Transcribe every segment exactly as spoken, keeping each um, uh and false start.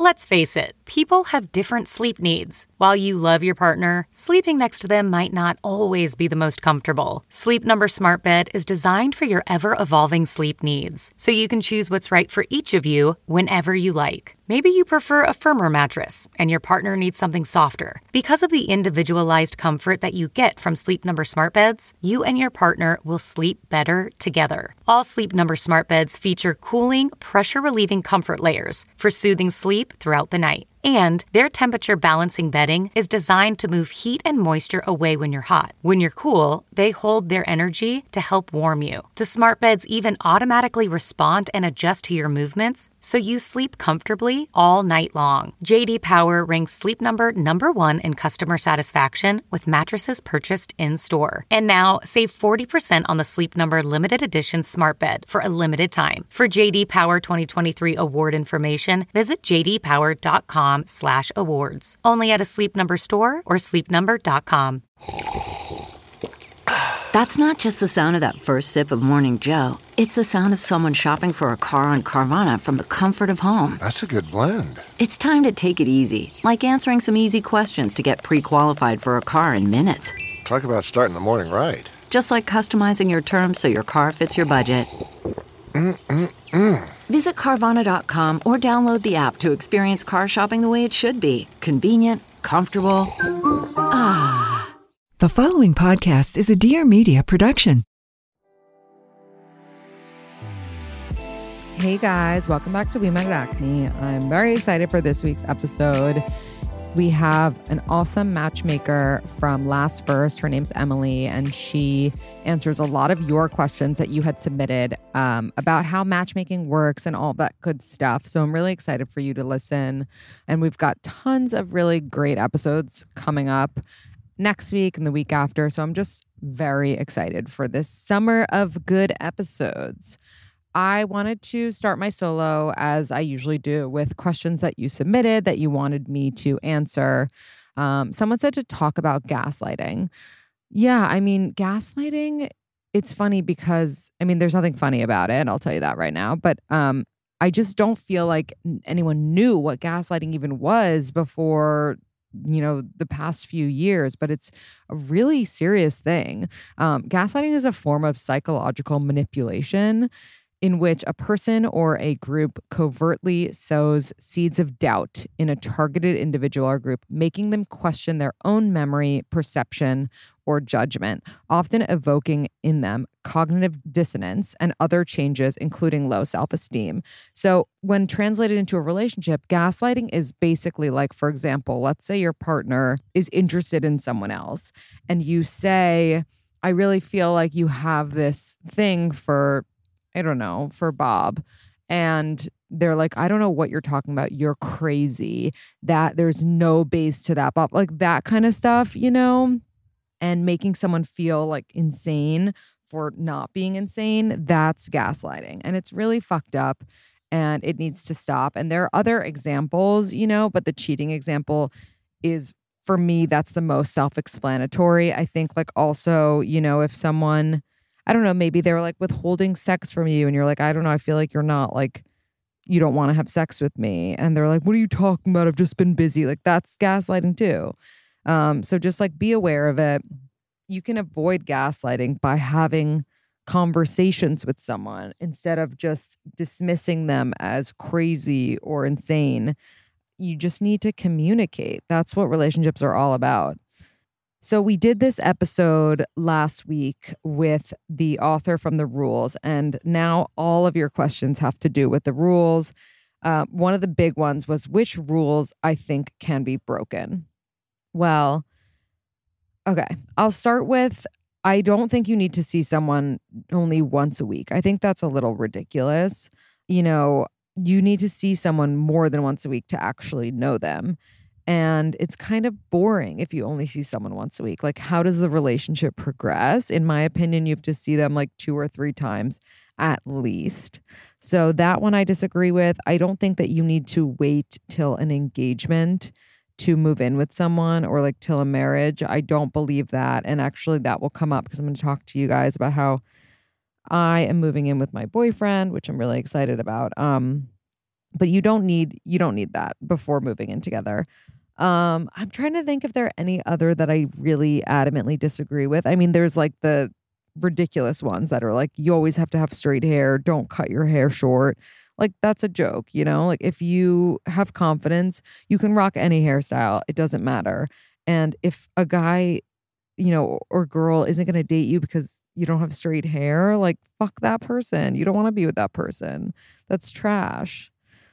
Let's face it, people have different sleep needs. While you love your partner, sleeping next to them might not always be the most comfortable. Sleep Number Smart Bed is designed for your ever-evolving sleep needs, so you can choose what's right for each of you whenever you like. Maybe you prefer a firmer mattress and your partner needs something softer. Because of the individualized comfort that you get from Sleep Number Smart Beds, you and your partner will sleep better together. All Sleep Number Smart Beds feature cooling, pressure-relieving comfort layers for soothing sleep throughout the night. And their temperature balancing bedding is designed to move heat and moisture away when you're hot. When you're cool, they hold their energy to help warm you. The smart beds even automatically respond and adjust to your movements, so you sleep comfortably all night long. J D Power ranks Sleep Number number one in customer satisfaction with mattresses purchased in-store. And now, save forty percent on the Sleep Number limited edition smart bed for a limited time. For J D Power twenty twenty-three award information, visit j d power dot com slash awards. Only at a Sleep Number store or sleep number dot com. That's not just the sound of that first sip of Morning Joe. It's the sound of someone shopping for a car on Carvana from the comfort of home. That's a good blend. It's time to take it easy, like answering some easy questions to get pre-qualified for a car in minutes. Talk about starting the morning right. Just like customizing your terms so your car fits your budget. Mm-mm-mm. Visit Carvana dot com or download the app to experience car shopping the way it should be. Convenient, comfortable. Ah. The following podcast is a Dear Media production. Hey guys, welcome back to We Met at Acme. I'm very excited for this week's episode. We have an awesome matchmaker from Last First. Her name's Emily, and she answers a lot of your questions that you had submitted um, about how matchmaking works and all that good stuff. So I'm really excited for you to listen. And we've got tons of really great episodes coming up next week and the week after. So I'm just very excited for this summer of good episodes. I wanted to start my solo, as I usually do, with questions that you submitted that you wanted me to answer. Um, someone said to talk about gaslighting. Yeah, I mean, gaslighting, it's funny because, I mean, there's nothing funny about it. I'll tell you that right now. But um, I just don't feel like anyone knew what gaslighting even was before, you know, the past few years, but it's a really serious thing. Um, gaslighting is a form of psychological manipulation in which a person or a group covertly sows seeds of doubt in a targeted individual or group, making them question their own memory, perception, or judgment, often evoking in them cognitive dissonance and other changes, including low self-esteem. So when translated into a relationship, gaslighting is basically like, for example, let's say your partner is interested in someone else and you say, I really feel like you have this thing for I don't know, for Bob. And they're like, I don't know what you're talking about. You're crazy. That there's no base to that, Bob. Like that kind of stuff, you know, and making someone feel like insane for not being insane. That's gaslighting. And it's really fucked up and it needs to stop. And there are other examples, you know, but the cheating example is, for me, that's the most self-explanatory. I think like also, you know, if someone, I don't know, maybe they were like withholding sex from you and you're like, I don't know, I feel like you're not like, you don't want to have sex with me. And they're like, what are you talking about? I've just been busy. Like that's gaslighting too. Um, so just like be aware of it. You can avoid gaslighting by having conversations with someone instead of just dismissing them as crazy or insane. You just need to communicate. That's what relationships are all about. So we did this episode last week with the author from The Rules, and now all of your questions have to do with the rules. Uh, one of the big ones was which rules I think can be broken. Well, okay, I'll start with I don't think you need to see someone only once a week. I think that's a little ridiculous. You know, you need to see someone more than once a week to actually know them. And it's kind of boring if you only see someone once a week. Like, how does the relationship progress? In my opinion, you have to see them like two or three times at least. So that one I disagree with. I don't think that you need to wait till an engagement to move in with someone or like till a marriage. I don't believe that. And actually that will come up because I'm going to talk to you guys about how I am moving in with my boyfriend, which I'm really excited about. Um, but you don't need you don't need that before moving in together. Um, I'm trying to think if there are any other that I really adamantly disagree with. I mean, there's like the ridiculous ones that are like, you always have to have straight hair, don't cut your hair short. Like, that's a joke, you know? Like, if you have confidence, you can rock any hairstyle. It doesn't matter. And if a guy, you know, or girl isn't going to date you because you don't have straight hair, like, fuck that person. You don't want to be with that person. That's trash.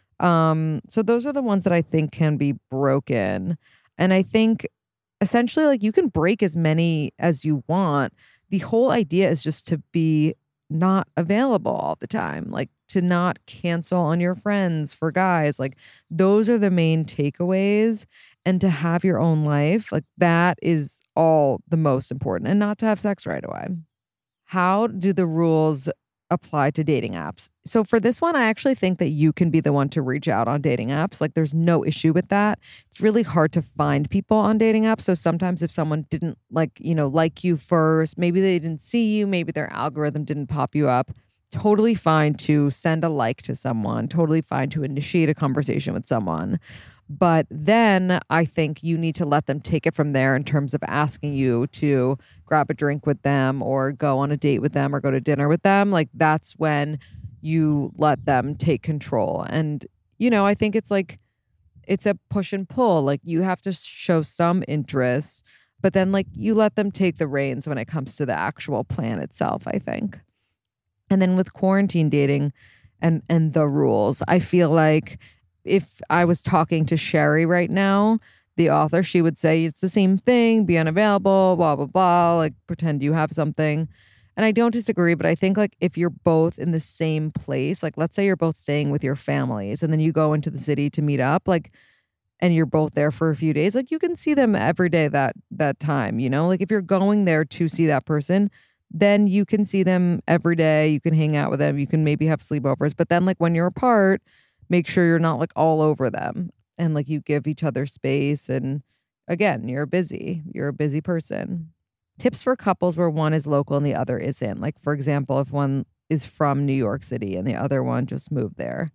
Um, so those are the ones that I think can be broken. And I think essentially, like, you can break as many as you want. The whole idea is just to be not available all the time, like to not cancel on your friends for guys. Like, those are the main takeaways. And to have your own life, like, that is all the most important, and not to have sex right away. How do the rules apply to dating apps? So for this one, I actually think that you can be the one to reach out on dating apps. Like, there's no issue with that. It's really hard to find people on dating apps. So sometimes if someone didn't like, you know, like you first, maybe they didn't see you, maybe their algorithm didn't pop you up, totally fine to send a like to someone, totally fine to initiate a conversation with someone. But then I think you need to let them take it from there in terms of asking you to grab a drink with them or go on a date with them or go to dinner with them. Like, that's when you let them take control. And, you know, I think it's like, it's a push and pull. Like, you have to show some interest, but then like you let them take the reins when it comes to the actual plan itself, I think. And then with quarantine dating and, and the rules, I feel like if I was talking to Sherry right now, the author, she would say it's the same thing, be unavailable, blah, blah, blah, like pretend you have something. And I don't disagree, but I think like if you're both in the same place, like let's say you're both staying with your families and then you go into the city to meet up, like, and you're both there for a few days, like you can see them every day that that time, you know? Like if you're going there to see that person, then you can see them every day, you can hang out with them, you can maybe have sleepovers, but then like when you're apart, make sure you're not like all over them and like you give each other space. And again, you're busy. You're a busy person. Tips for couples where one is local and the other isn't. Like, for example, if one is from New York City and the other one just moved there.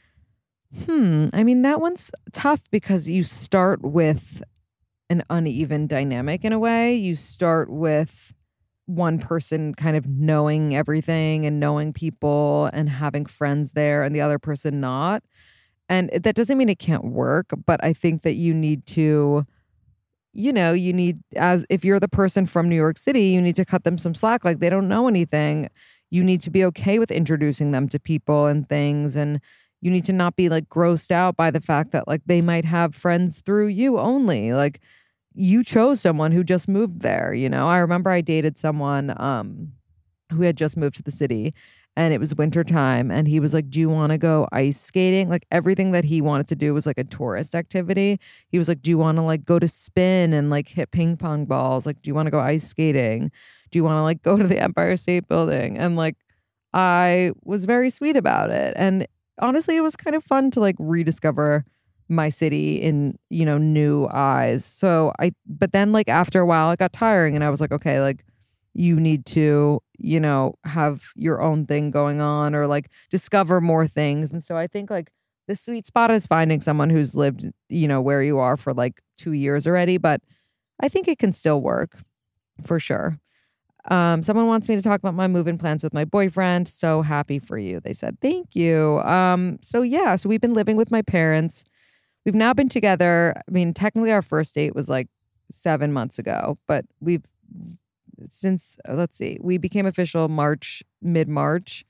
Hmm. I mean, that one's tough because you start with an uneven dynamic in a way. You start with one person kind of knowing everything and knowing people and having friends there and the other person not. And that doesn't mean it can't work, but I think that you need to, you know, you need, as if you're the person from New York City, you need to cut them some slack. Like they don't know anything. You need to be okay with introducing them to people and things. And you need to not be like grossed out by the fact that like they might have friends through you only. Like, you chose someone who just moved there, you know? I remember I dated someone um, who had just moved to the city and it was winter time and he was like, do you want to go ice skating? Like everything that he wanted to do was like a tourist activity. He was like, do you want to like go to spin and like hit ping pong balls? Like, do you want to go ice skating? Do you want to like go to the Empire State Building? And like, I was very sweet about it. And honestly, it was kind of fun to like rediscover my city in, you know, new eyes. So I, but then like after a while it got tiring and I was like, okay, like you need to, you know, have your own thing going on or like discover more things. And so I think like the sweet spot is finding someone who's lived, you know, where you are for like two years already, but I think it can still work for sure. Um, someone wants me to talk about my move-in plans with my boyfriend. So happy for you. They said, thank you. Um, so yeah, so we've been living with my parents. We've now been together. I mean, technically our first date was like seven months ago, but we've since, let's see, we became official March, mid-March.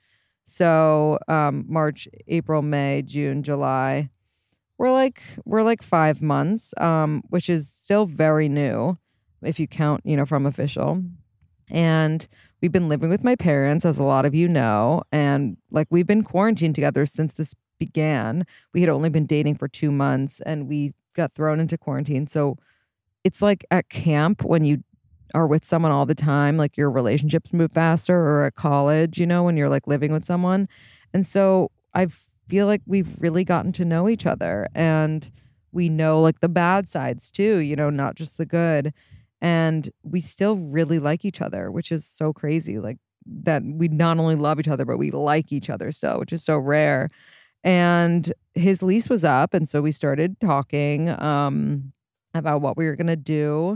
So um, March, April, May, June, July. We're like, we're like five months, um, which is still very new if you count, you know, from official. And we've been living with my parents, as a lot of you know, and like we've been quarantined together since this began. We had only been dating for two months and we got thrown into quarantine. So it's like at camp when you are with someone all the time, like your relationships move faster, or at college, you know, when you're like living with someone. And so I feel like we've really gotten to know each other and we know like the bad sides too, you know, not just the good. And we still really like each other, which is so crazy. Like that we not only love each other, but we like each other so, which is so rare. And his lease was up. And so we started talking um, about what we were going to do.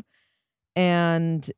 And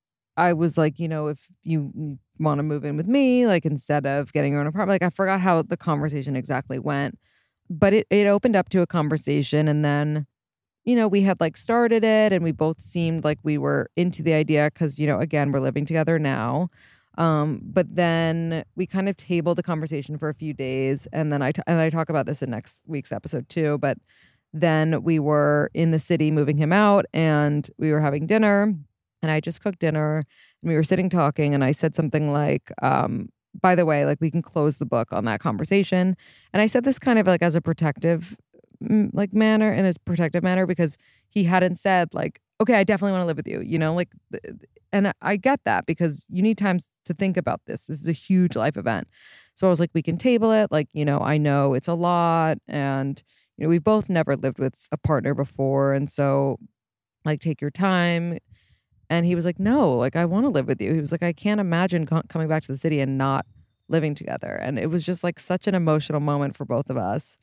I was like, you know, if you want to move in with me, like instead of getting your own apartment, like I forgot how the conversation exactly went. But it, it opened up to a conversation. And then, you know, we had like started it and we both seemed like we were into the idea because, you know, again, we're living together now. Um, but then we kind of tabled the conversation for a few days. And then I, t- and I talk about this in next week's episode too. But then we were in the city moving him out and we were having dinner and I just cooked dinner and we were sitting talking and I said something like, um, by the way, like we can close the book on that conversation. And I said this kind of like as a protective like manner, in his protective manner, because he hadn't said like, okay, I definitely want to live with you, you know, like, and I get that because you need time to think about this. This is a huge life event. So I was like, we can table it. Like, you know, I know it's a lot and, you know, we've both never lived with a partner before. And so like, take your time. And he was like, no, like, I want to live with you. He was like, I can't imagine co- coming back to the city and not living together. And it was just like such an emotional moment for both of us.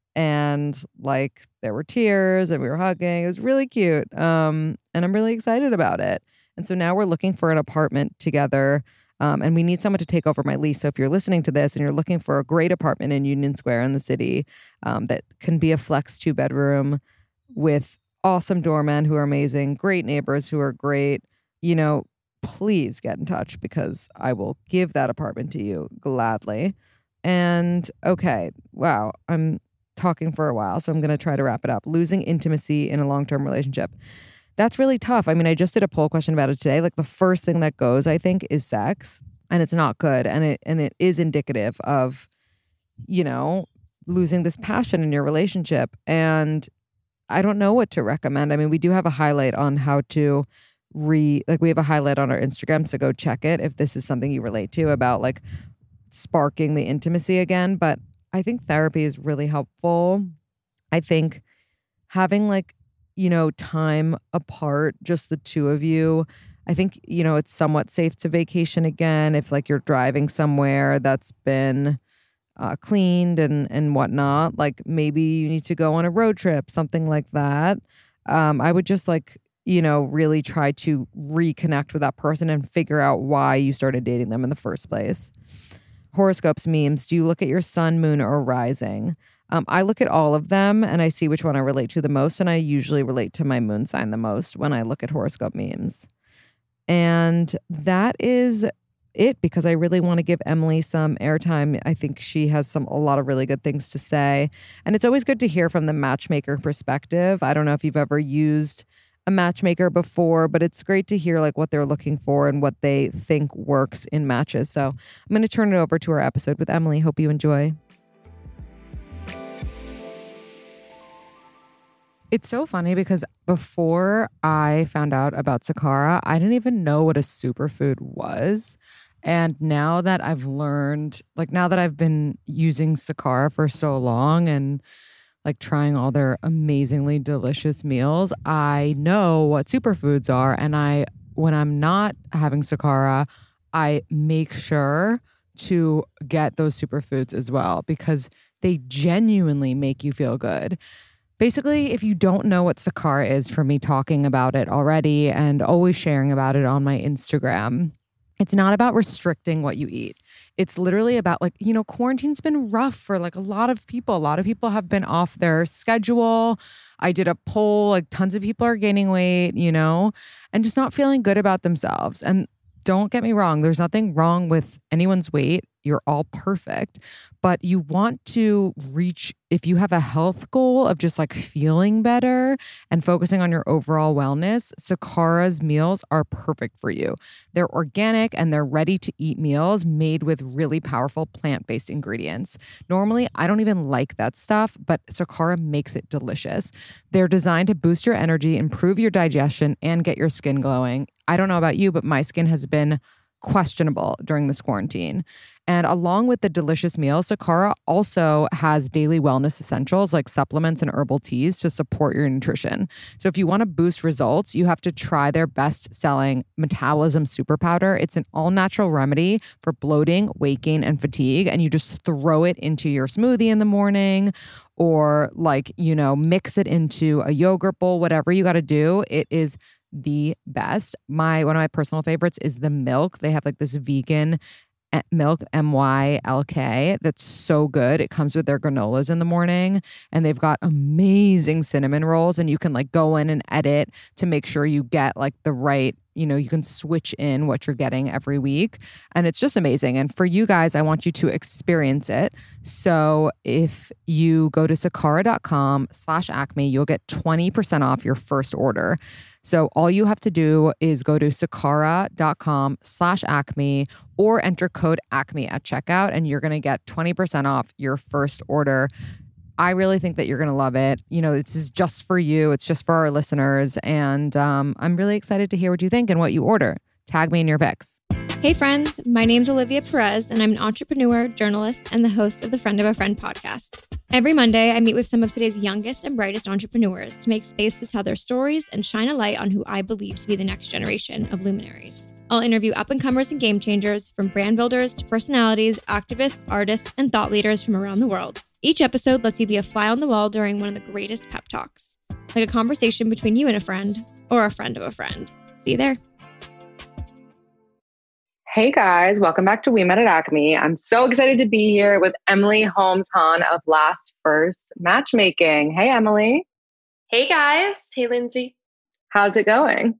And like, there were tears and we were hugging. It was really cute. Um, and I'm really excited about it. And so now we're looking for an apartment together. Um, and we need someone to take over my lease. So if you're listening to this and you're looking for a great apartment in Union Square in the city um, that can be a flex two bedroom with awesome doormen who are amazing, great neighbors who are great, you know, please get in touch because I will give that apartment to you gladly. And okay, wow, I'm talking for a while, so I'm going to try to wrap it up. Losing intimacy in a long-term relationship. That's really tough. I mean, I just did a poll question about it today. Like the first thing that goes, I think, is sex, and it's not good. And it and it is indicative of, you know, losing this passion in your relationship. And I don't know what to recommend. I mean, we do have a highlight on how to re, like we have a highlight on our Instagram, so go check it if this is something you relate to about like sparking the intimacy again. But I think therapy is really helpful. I think having like, you know, time apart, just the two of you. I think, you know, it's somewhat safe to vacation again if like you're driving somewhere that's been uh, cleaned and, and whatnot. Like maybe you need to go on a road trip, something like that. Um, I would just like, you know, really try to reconnect with that person and figure out why you started dating them in the first place. Horoscopes, memes. Do you look at your sun, moon, or rising? Um, I look at all of them and I see which one I relate to the most. And I usually relate to my moon sign the most when I look at horoscope memes. And that is it because I really want to give Emily some airtime. I think she has some a lot of really good things to say. And it's always good to hear from the matchmaker perspective. I don't know if you've ever used a matchmaker before, but it's great to hear like what they're looking for and what they think works in matches. So I'm going to turn it over to our episode with Emily. Hope you enjoy. It's so funny because before I found out about Sakara, I didn't even know what a superfood was. And now that I've learned, like now that I've been using Sakara for so long and like trying all their amazingly delicious meals, I know what superfoods are. And I, when I'm not having Sakara, I make sure to get those superfoods as well because they genuinely make you feel good. Basically, if you don't know what Sakara is from me talking about it already and always sharing about it on my Instagram, it's not about restricting what you eat. It's literally about like, you know, quarantine's been rough for like a lot of people. A lot of people have been off their schedule. I did a poll, like tons of people are gaining weight, you know, and just not feeling good about themselves. And don't get me wrong, there's nothing wrong with anyone's weight. You're all perfect, but you want to reach, if you have a health goal of just like feeling better and focusing on your overall wellness, Sakara's meals are perfect for you. They're organic and they're ready to eat meals made with really powerful plant-based ingredients. Normally, I don't even like that stuff, but Sakara makes it delicious. They're designed to boost your energy, improve your digestion, and get your skin glowing. I don't know about you, but my skin has been questionable during this quarantine. And along with the delicious meals, Sakara also has daily wellness essentials like supplements and herbal teas to support your nutrition. So if you want to boost results, you have to try their best-selling Metabolism Super Powder. It's an all-natural remedy for bloating, weight gain, and fatigue. And you just throw it into your smoothie in the morning or like, you know, mix it into a yogurt bowl, whatever you got to do. It is the best. My one of my personal favorites is the milk. They have like this vegan milk, M Y L K, that's so good. It comes with their granolas in the morning, and they've got amazing cinnamon rolls, and you can like go in and edit to make sure you get like the right, you know, you can switch in what you're getting every week, and it's just amazing. And for you guys, I want you to experience it. So if you go to sakara.com slash acme, you'll get twenty percent off your first order. So all you have to do is go to sakara.com slash acme or enter code acme at checkout, and you're going to get twenty percent off your first order. I really think that you're going to love it. You know, this is just for you. It's just for our listeners. And um, I'm really excited to hear what you think and what you order. Tag me in your pics. Hey friends, my name's Olivia Perez, and I'm an entrepreneur, journalist, and the host of the Friend of a Friend podcast. Every Monday, I meet with some of today's youngest and brightest entrepreneurs to make space to tell their stories and shine a light on who I believe to be the next generation of luminaries. I'll interview up-and-comers and game changers, from brand builders to personalities, activists, artists, and thought leaders from around the world. Each episode lets you be a fly on the wall during one of the greatest pep talks, like a conversation between you and a friend, or a friend of a friend. See you there. Hey guys, welcome back to We Met at Acme. I'm so excited to be here with Emily Holmes Hahn of Last First Matchmaking. Hey, Emily. Hey guys. Hey, Lindsay. How's it going?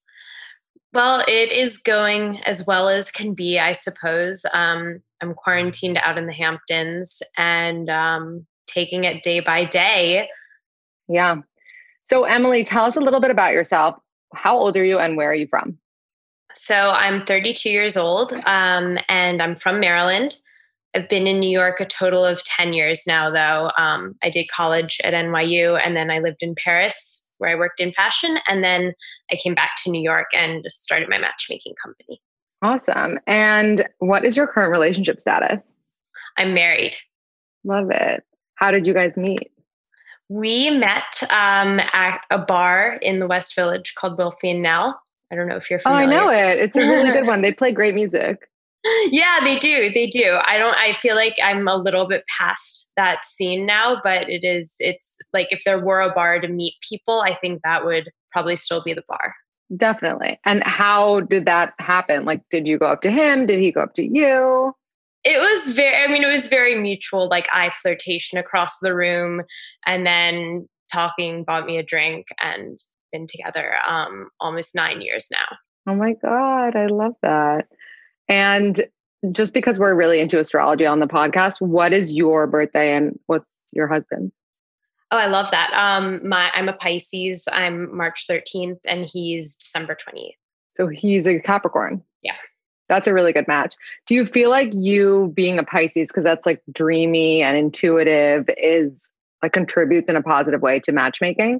Well, it is going as well as can be, I suppose. Um, I'm quarantined out in the Hamptons and um, taking it day by day. Yeah. So Emily, tell us a little bit about yourself. How old are you and where are you from? So I'm thirty-two years old um, and I'm from Maryland. I've been in New York a total of ten years now, though. Um, I did college at N Y U and then I lived in Paris where I worked in fashion. And then I came back to New York and started my matchmaking company. Awesome. And what is your current relationship status? I'm married. Love it. How did you guys meet? We met um, at a bar in the West Village called Wilfie and Nell. I don't know if you're familiar. Oh, I know it. It's a really good one. They play great music. Yeah, they do. They do. I don't, I feel like I'm a little bit past that scene now, but it is, it's like if there were a bar to meet people, I think that would probably still be the bar. Definitely. And how did that happen? Like, did you go up to him? Did he go up to you? It was very, I mean, it was very mutual, like eye flirtation across the room, and then talking, bought me a drink, and been together um, almost nine years now. Oh my God, I love that. And just because we're really into astrology on the podcast, what is your birthday and what's your husband's? Oh, I love that. Um, my I'm a Pisces. I'm March thirteenth and he's December twenty-eighth. So he's a Capricorn. Yeah. That's a really good match. Do you feel like you being a Pisces, because that's like dreamy and intuitive, is like contributes in a positive way to matchmaking?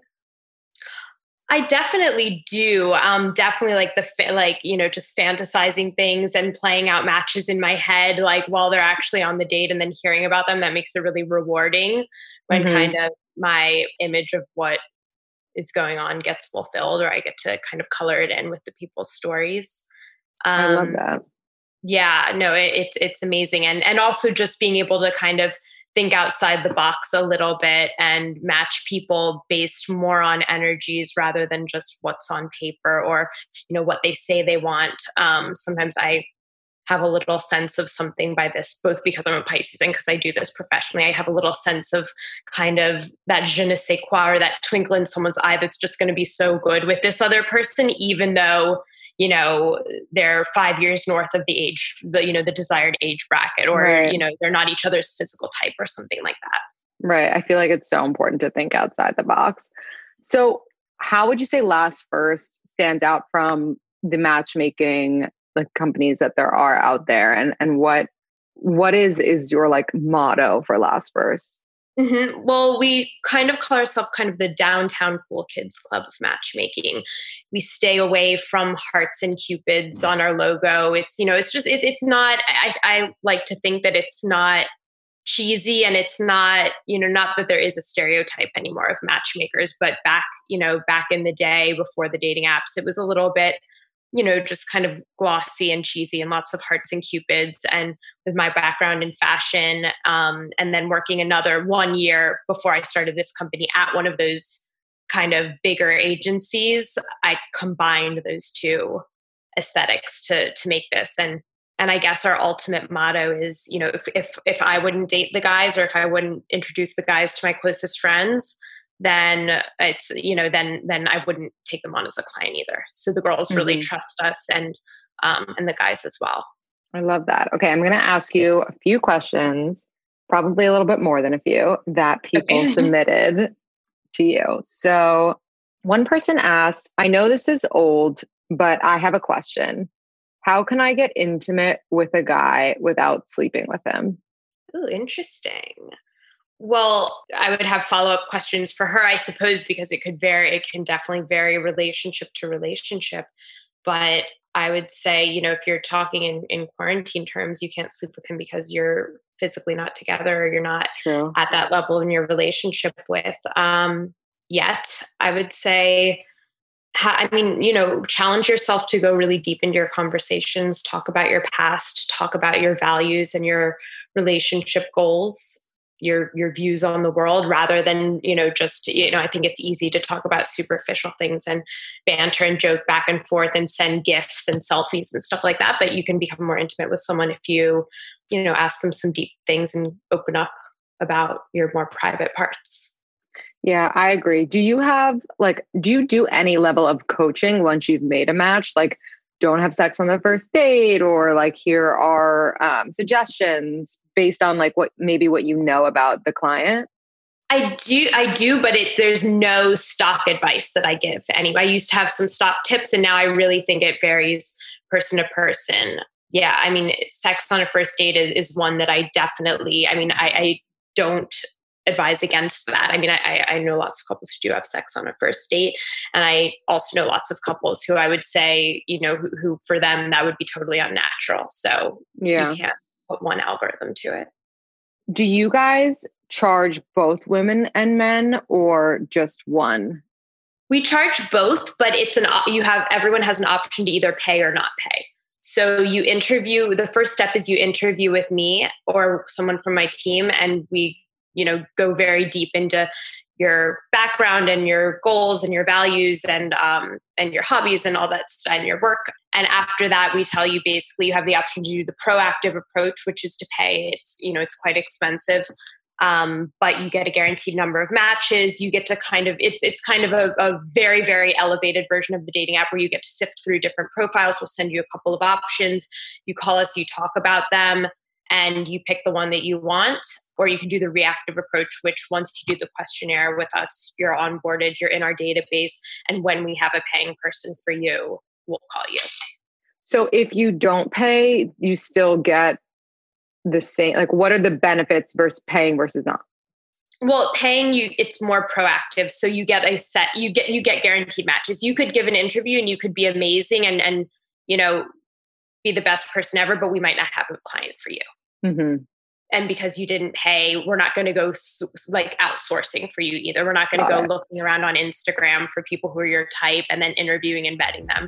I definitely do. Um, definitely like the, fa- like, you know, just fantasizing things and playing out matches in my head, like while they're actually on the date, and then hearing about them. That makes it really rewarding when mm-hmm. kind of my image of what is going on gets fulfilled, or I get to kind of color it in with the people's stories. Um, I love that. Yeah, no, it, it's, it's amazing. And, and also just being able to kind of think outside the box a little bit and match people based more on energies rather than just what's on paper or, you know, what they say they want. Um, sometimes I have a little sense of something by this, both because I'm a Pisces and because I do this professionally. I have a little sense of kind of that je ne sais quoi, or that twinkle in someone's eye that's just going to be so good with this other person, even though, you know, they're five years north of the age, the, you know, the desired age bracket, or, right. you know, they're not each other's physical type or something like that. Right. I feel like it's so important to think outside the box. So how would you say Last First stands out from the matchmaking like companies that there are out there? And, and what, what is, is your like motto for Last First? Mm-hmm. Well, we kind of call ourselves kind of the downtown cool kids club of matchmaking. We stay away from hearts and cupids on our logo. It's, you know, it's just, it's, it's not, I, I like to think that it's not cheesy, and it's not, you know, not that there is a stereotype anymore of matchmakers, but back, you know, back in the day before the dating apps, it was a little bit, you know, just kind of glossy and cheesy and lots of hearts and cupids. And with my background in fashion, um, and then working another one year before I started this company at one of those kind of bigger agencies, I combined those two aesthetics to to make this. And and I guess our ultimate motto is, you know, if if if I wouldn't date the guys, or if I wouldn't introduce the guys to my closest friends, then it's, you know, then then I wouldn't take them on as a client either. So the girls really mm-hmm. trust us, and um, and the guys as well. I love that. Okay, I'm going to ask you a few questions, probably a little bit more than a few, that people okay. submitted to you. So one person asked, I know this is old, but I have a question. How can I get intimate with a guy without sleeping with him? Oh, interesting. Well, I would have follow-up questions for her, I suppose, because it could vary. It can definitely vary relationship to relationship. But I would say, you know, if you're talking in, in quarantine terms, you can't sleep with him because you're physically not together, or you're not True. At that level in your relationship with um, yet. I would say, I mean, you know, challenge yourself to go really deep into your conversations, talk about your past, talk about your values and your relationship goals, your your views on the world, rather than, you know, just, you know, I think it's easy to talk about superficial things and banter and joke back and forth and send gifs and selfies and stuff like that. But you can become more intimate with someone if you, you know, ask them some deep things and open up about your more private parts. Yeah, I agree. Do you have like, do you do any level of coaching once you've made a match? Like, don't have sex on the first date, or like, here are um, suggestions based on like what, maybe what you know about the client? I do, I do, but it, there's no stock advice that I give to anyone. I used to have some stock tips, and now I really think it varies person to person. Yeah. I mean, sex on a first date is, is one that I definitely, I mean, I, I don't advise against that. I mean, I, I know lots of couples who do have sex on a first date. And I also know lots of couples who I would say, you know, who, who for them, that would be totally unnatural. So yeah. You can't put one algorithm to it. Do you guys charge both women and men, or just one? We charge both, but it's an, you have, everyone has an option to either pay or not pay. So you interview, the first step is you interview with me or someone from my team, and we, you know, go very deep into your background and your goals and your values and um, and your hobbies and all that stuff and your work. And after that, we tell you basically you have the option to do the proactive approach, which is to pay. It's, you know, it's quite expensive, um, but you get a guaranteed number of matches. You get to kind of, it's it's kind of a, a very, very elevated version of the dating app where you get to sift through different profiles. We'll send you a couple of options. You call us, you talk about them, and you pick the one that you want. Or you can do the reactive approach, which once you do the questionnaire with us, you're onboarded, you're in our database. And when we have a paying person for you, we'll call you. So if you don't pay, you still get the same, like what are the benefits versus paying versus not? Well, paying you, it's more proactive. So you get a set, you get, you get guaranteed matches. You could give an interview and you could be amazing and, and, you know, be the best person ever, but we might not have a client for you. Mm-hmm. And because you didn't pay, we're not going to go like outsourcing for you either. We're not going to go it. looking around on Instagram for people who are your type and then interviewing and vetting them.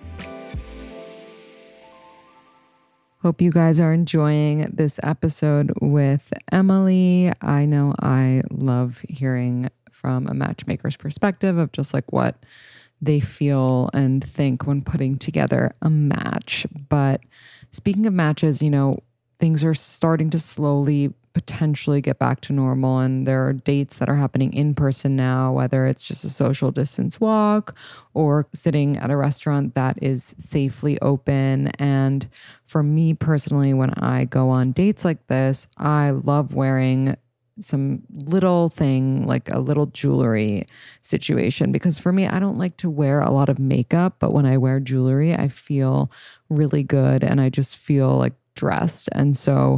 Hope you guys are enjoying this episode with Emily. I know I love hearing from a matchmaker's perspective of just like what they feel and think when putting together a match. But speaking of matches, you know, things are starting to slowly potentially get back to normal, and there are dates that are happening in person now, whether it's just a social distance walk or sitting at a restaurant that is safely open. And for me personally, when I go on dates like this, I love wearing some little thing, like a little jewelry situation, because for me, I don't like to wear a lot of makeup, but when I wear jewelry, I feel really good and I just feel like dressed. And so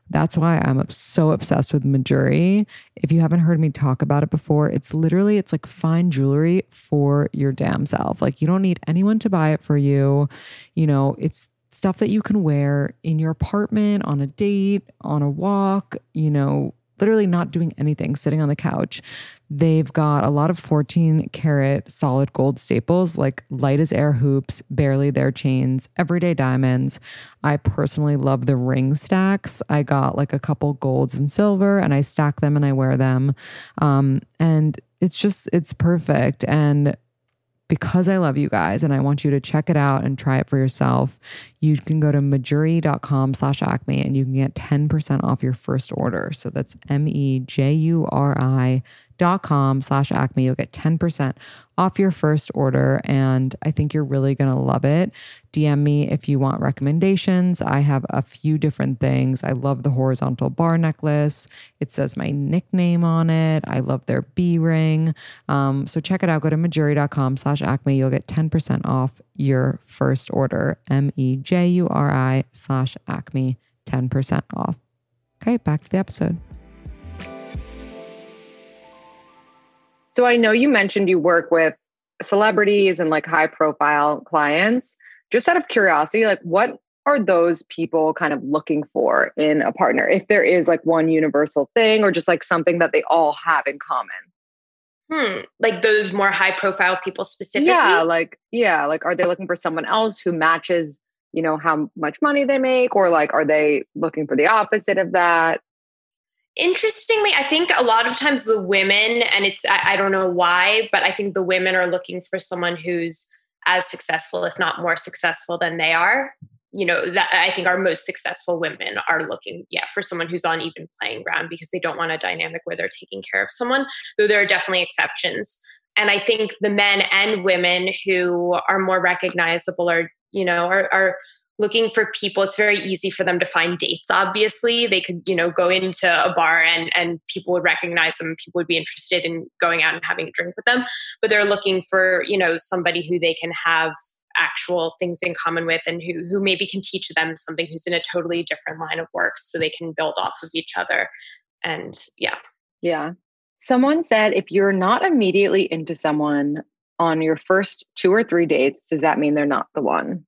That's why I'm so obsessed with Mejuri. If you haven't heard me talk about it before, it's literally, it's like fine jewelry for your damn self. Like you don't need anyone to buy it for you. You know, it's stuff that you can wear in your apartment, on a date, on a walk, you know, literally not doing anything, sitting on the couch. They've got a lot of fourteen karat solid gold staples, like light as air hoops, barely there chains, everyday diamonds. I personally love the ring stacks. I got like a couple golds and silver and I stack them and I wear them. Um, and it's just, it's perfect. And because I love you guys and I want you to check it out and try it for yourself, you can go to mejuri.com slash acme and you can get ten percent off your first order. So that's M-E-J-U-R-I dot com slash acme. You'll get ten percent off your first order. And I think you're really going to love it. D M me if you want recommendations. I have a few different things. I love the horizontal bar necklace. It says my nickname on it. I love their B ring. Um, so check it out. Go to mejuri.com slash acme. You'll get ten percent off your first order. M-E-J-U-R-I slash acme, ten percent off. Okay, back to the episode. So I know you mentioned you work with celebrities and like high profile clients. Just out of curiosity, like what are those people kind of looking for in a partner? If there is like one universal thing or just like something that they all have in common. Hmm. Like those more high profile people specifically? Yeah. Like, yeah. Like, are they looking for someone else who matches, you know, how much money they make? Or like, are they looking for the opposite of that? Interestingly, I think a lot of times the women, and it's, I, I don't know why, but I think the women are looking for someone who's as successful, if not more successful than they are. You know, that I think our most successful women are looking, yeah, for someone who's on even playing ground because they don't want a dynamic where they're taking care of someone, though there are definitely exceptions. And I think the men and women who are more recognizable are, you know, are, are looking for people. It's very easy for them to find dates. Obviously, they could, you know, go into a bar and, and people would recognize them. People would be interested in going out and having a drink with them, but they're looking for, you know, somebody who they can have actual things in common with and who, who maybe can teach them something, who's in a totally different line of work so they can build off of each other. And yeah. Yeah. Someone said, if you're not immediately into someone on your first two or three dates, does that mean they're not the one?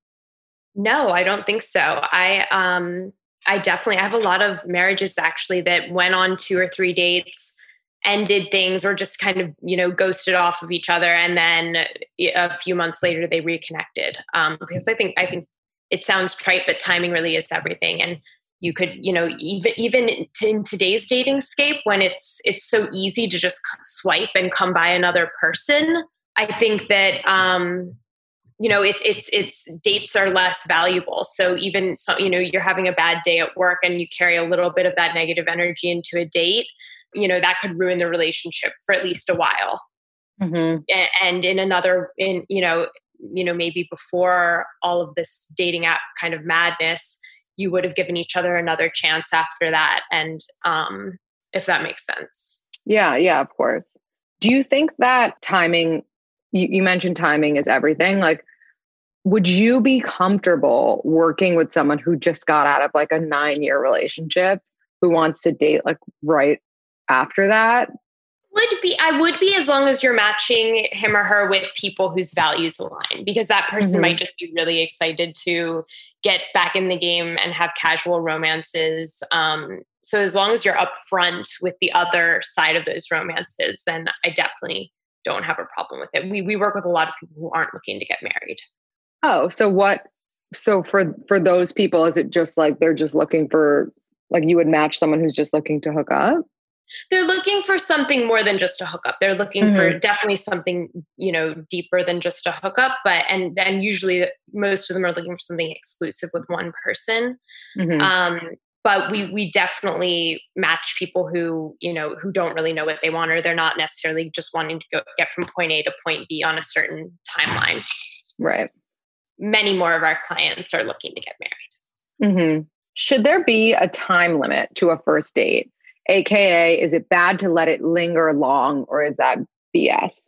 No, I don't think so. I, um, I definitely, I have a lot of marriages actually that went on two or three dates, ended things, or just kind of, you know, ghosted off of each other. And then a few months later they reconnected. Um, because I think, I think it sounds trite, but timing really is everything. And you could, you know, even, even in today's dating scape, when it's, it's so easy to just swipe and come by another person, I think that, um, you know, it's, it's, it's dates are less valuable. So even, so, you know, you're having a bad day at work and you carry a little bit of that negative energy into a date, you know, that could ruin the relationship for at least a while. Mm-hmm. And in another, in, you know, you know, maybe before all of this dating app kind of madness, you would have given each other another chance after that. And, um, if that makes sense. Yeah. Yeah, of course. Do you think that timing, you, you mentioned timing is everything. Like, would you be comfortable working with someone who just got out of like a nine year relationship who wants to date like right after that? Would be, I would be, as long as you're matching him or her with people whose values align, because that person mm-hmm. might just be really excited to get back in the game and have casual romances. Um, so as long as you're upfront with the other side of those romances, then I definitely don't have a problem with it. We we work with a lot of people who aren't looking to get married. Oh, so what? So for for those people, is it just like they're just looking for, like you would match someone who's just looking to hook up? They're looking for something more than just a hookup. They're looking mm-hmm. for definitely something, you know, deeper than just a hookup. But and and usually most of them are looking for something exclusive with one person. Mm-hmm. Um, but we we definitely match people who, you know, who don't really know what they want, or they're not necessarily just wanting to go get from point A to point B on a certain timeline. Right. Many more of our clients are looking to get married. Mm-hmm. Should there be a time limit to a first date? A K A, is it bad to let it linger long, or is that B S?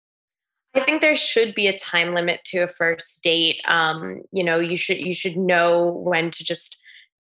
I think there should be a time limit to a first date. Um, you know, you should you should know when to just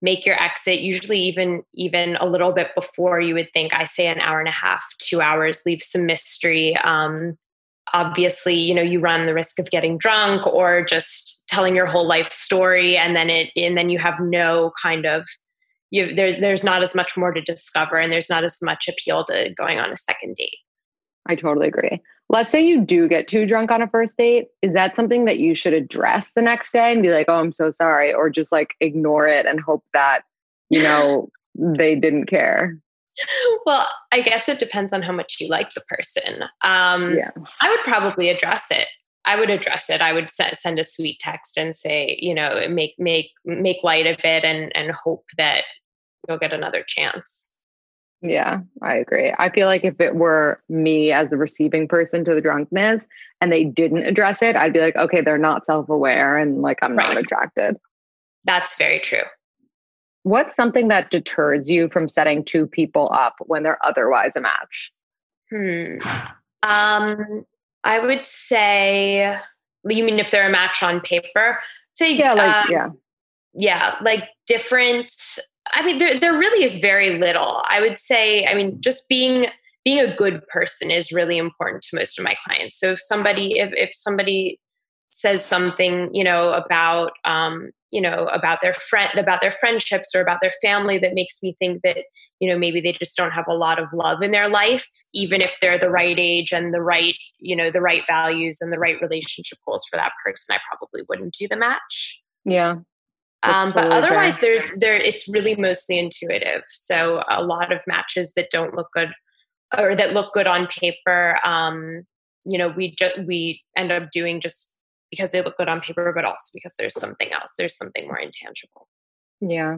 make your exit, usually even even a little bit before you would think. I say an hour and a half, two hours, leave some mystery. Um, obviously, you know, you run the risk of getting drunk or just telling your whole life story, and then it and then you have no kind of you there's there's not as much more to discover, and there's not as much appeal to going on a second date. I totally agree. Let's say you do get too drunk on a first date. Is that something that you should address the next day and be like, oh, I'm so sorry, or just like ignore it and hope that, you know, they didn't care? Well, I guess it depends on how much you like the person. Um, yeah. I would probably address it. I would address it. I would se- send a sweet text and say, you know, make make make light of it, and and hope that you'll get another chance. Yeah, I agree. I feel like if it were me as the receiving person to the drunkenness and they didn't address it, I'd be like, okay, they're not self-aware and like I'm Right. not attracted. That's very true. What's something that deters you from setting two people up when they're otherwise a match? Hmm. Um, I would say, you mean if they're a match on paper? Say, Yeah, like, um, yeah. yeah, like different. I mean, there there really is very little. I would say, I mean, just being being a good person is really important to most of my clients. So if somebody if if somebody says something, you know, about um, you know, about their friend, about their friendships or about their family that makes me think that, you know, maybe they just don't have a lot of love in their life, even if they're the right age and the right, you know, the right values and the right relationship goals for that person, I probably wouldn't do the match. Yeah. Um, but totally otherwise, fair. there's there. It's really mostly intuitive. So a lot of matches that don't look good, or that look good on paper, um, you know, we just we end up doing just because they look good on paper, but also because there's something else. There's something more intangible. Yeah.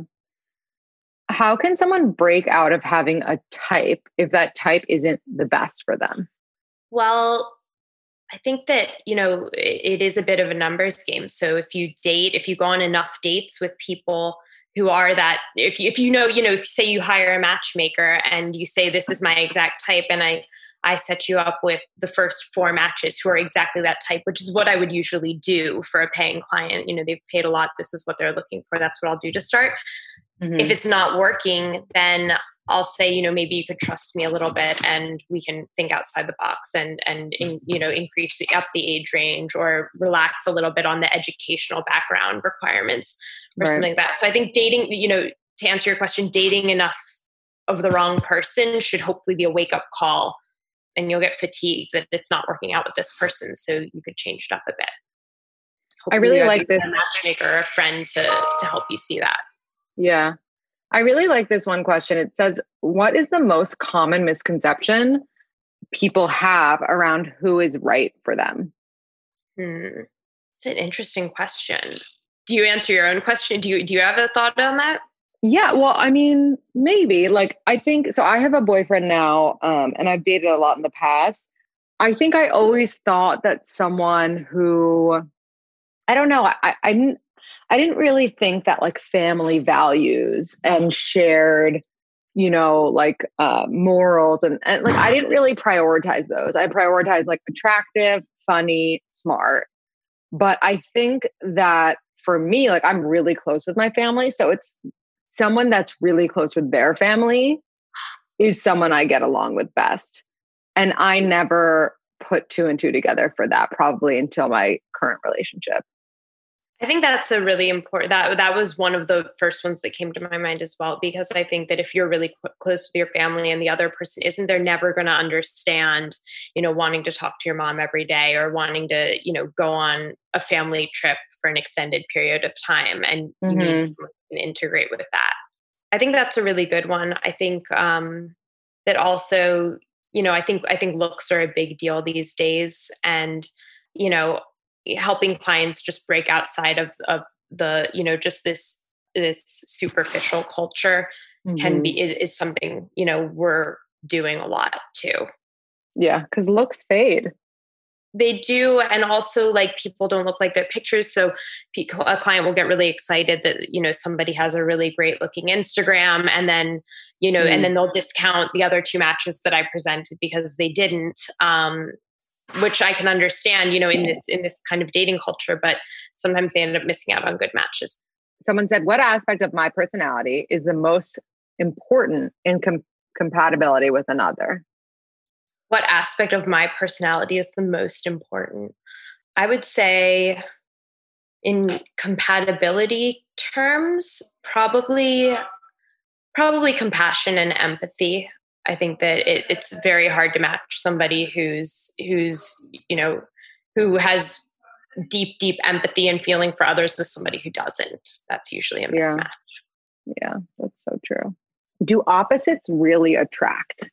How can someone break out of having a type if that type isn't the best for them? Well, I think that, you know, it, it is a bit of a numbers game. So if you date, if you go on enough dates with people who are that, if you, if you know, you know, if you say you hire a matchmaker and you say, this is my exact type, and I, I set you up with the first four matches who are exactly that type, which is what I would usually do for a paying client. You know, they've paid a lot. This is what they're looking for. That's what I'll do to start. Mm-hmm. If it's not working, then I'll say, you know, maybe you could trust me a little bit and we can think outside the box and, and, in, you know, increase the, up the age range or relax a little bit on the educational background requirements or Right. something like that. So I think dating, you know, to answer your question, dating enough of the wrong person should hopefully be a wake up call, and you'll get fatigued that it's not working out with this person. So you could change it up a bit. Hopefully I really you have like this. a matchmaker or a friend to, to help you see that. Yeah. I really like this one question. It says, what is the most common misconception people have around who is right for them? Hmm. It's an interesting question. Do you answer your own question? Do you, do you have a thought on that? Yeah, well, I mean, maybe like, I think, so I have a boyfriend now, um, and I've dated a lot in the past. I think I always thought that someone who, I don't know, I, I didn't, I didn't really think that like family values and shared, you know, like uh, morals and, and like, I didn't really prioritize those. I prioritized like attractive, funny, smart. But I think that for me, like I'm really close with my family. So it's someone that's really close with their family is someone I get along with best. And I never put two and two together for that, probably until my current relationship. I think that's a really important, that that was one of the first ones that came to my mind as well, because I think that if you're really qu- close with your family and the other person isn't, they're never going to understand, you know, wanting to talk to your mom every day or wanting to, you know, go on a family trip for an extended period of time. And you Mm-hmm. need someone who can integrate with that. I think that's a really good one. I think um, that also, you know, I think, I think looks are a big deal these days, and, you know, helping clients just break outside of, of the, you know, just this, this superficial culture mm-hmm. can be, is, is something, you know, we're doing a lot too. Yeah. Cause looks fade. They do. And also like people don't look like their pictures. So a client will get really excited that, you know, somebody has a really great looking Instagram, and then, you know, mm. and then they'll discount the other two matches that I presented because they didn't, um, which I can understand, you know, in this, in this kind of dating culture, but sometimes they end up missing out on good matches. someone said, what aspect of my personality is the most important in com- compatibility with another? What aspect of my personality is the most important? I would say in compatibility terms, probably, probably compassion and empathy. I think that it, it's very hard to match somebody who's, who's, you know, who has deep, deep empathy and feeling for others with somebody who doesn't. That's usually a mismatch. Yeah, yeah, that's so true. Do opposites really attract?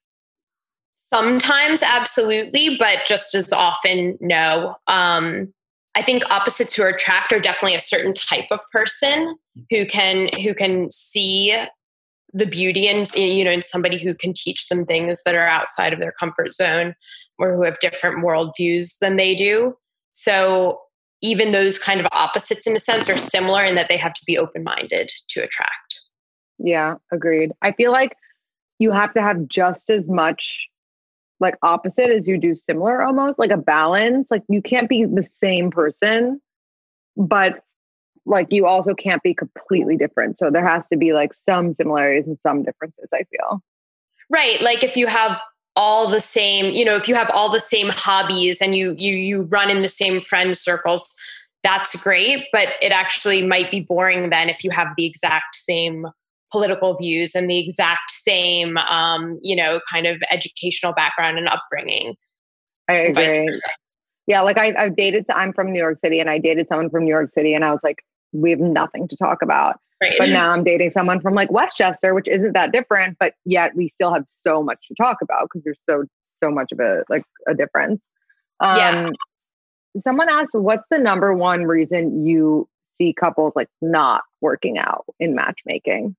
Sometimes, absolutely, but just as often, no. Um, I think opposites who attract are definitely a certain type of person who can who can see the beauty in, you know, in somebody who can teach them things that are outside of their comfort zone or who have different worldviews than they do. So even those kind of opposites in a sense are similar in that they have to be open-minded to attract. Yeah, agreed. I feel like you have to have just as much like opposite as you do similar, almost like a balance. Like you can't be the same person, but like you also can't be completely different. So there has to be like some similarities and some differences, I feel. Right. Like if you have all the same, you know, if you have all the same hobbies and you you you run in the same friend circles, that's great. But it actually might be boring then if you have the exact same political views and the exact same, um, you know, kind of educational background and upbringing. I agree. Yeah, like I, I've dated, I'm from New York City and I dated someone from New York City and I was like, we have nothing to talk about. Right. But now I'm dating someone from like Westchester, which isn't that different, but yet we still have so much to talk about because there's so, so much of a, like a difference. Um, yeah. Someone asked, what's the number one reason you see couples like not working out in matchmaking?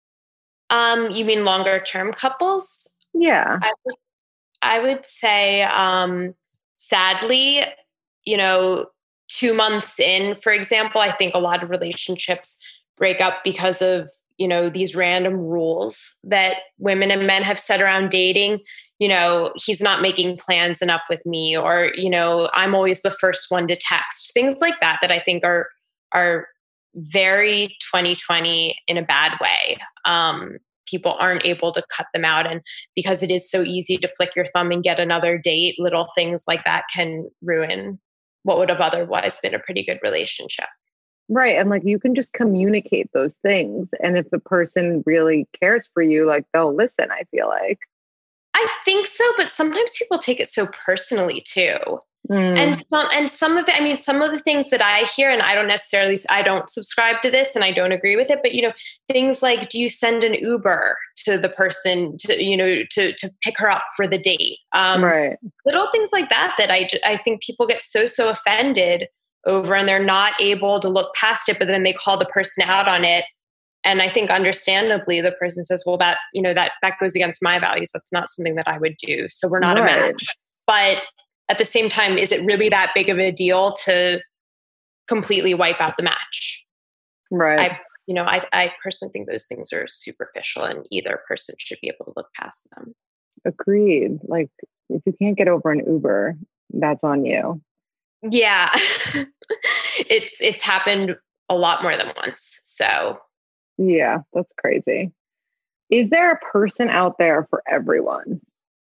Um, you mean longer term couples? Yeah. I would, I would say, um, sadly, you know, two months in, for example, I think a lot of relationships break up because of, you know, these random rules that women and men have set around dating. You know, he's not making plans enough with me, or, you know, I'm always the first one to text. Things like that, that I think are, are very twenty twenty in a bad way. Um, people aren't able to cut them out. And because it is so easy to flick your thumb and get another date, little things like that can ruin what would have otherwise been a pretty good relationship. Right. And like, you can just communicate those things. And if the person really cares for you, like they'll listen, I feel like. I think so. But sometimes people take it so personally too. Mm. And some, and some of it, I mean, some of the things that I hear, and I don't necessarily, I don't subscribe to this and I don't agree with it, but, you know, things like, do you send an Uber to the person to, you know, to, to pick her up for the date? Um, right. Little things like that, that I, I think people get so, so offended over and they're not able to look past it, but then they call the person out on it. And I think understandably, the person says, well, that, you know, that, that goes against my values. That's not something that I would do. So we're not right. a match. But at the same time, is it really that big of a deal to completely wipe out the match? Right. I, you know, I, I personally think those things are superficial and either person should be able to look past them. Agreed. Like if you can't get over an Uber, that's on you. Yeah. it's, it's happened a lot more than once. So yeah, that's crazy. Is there a person out there for everyone?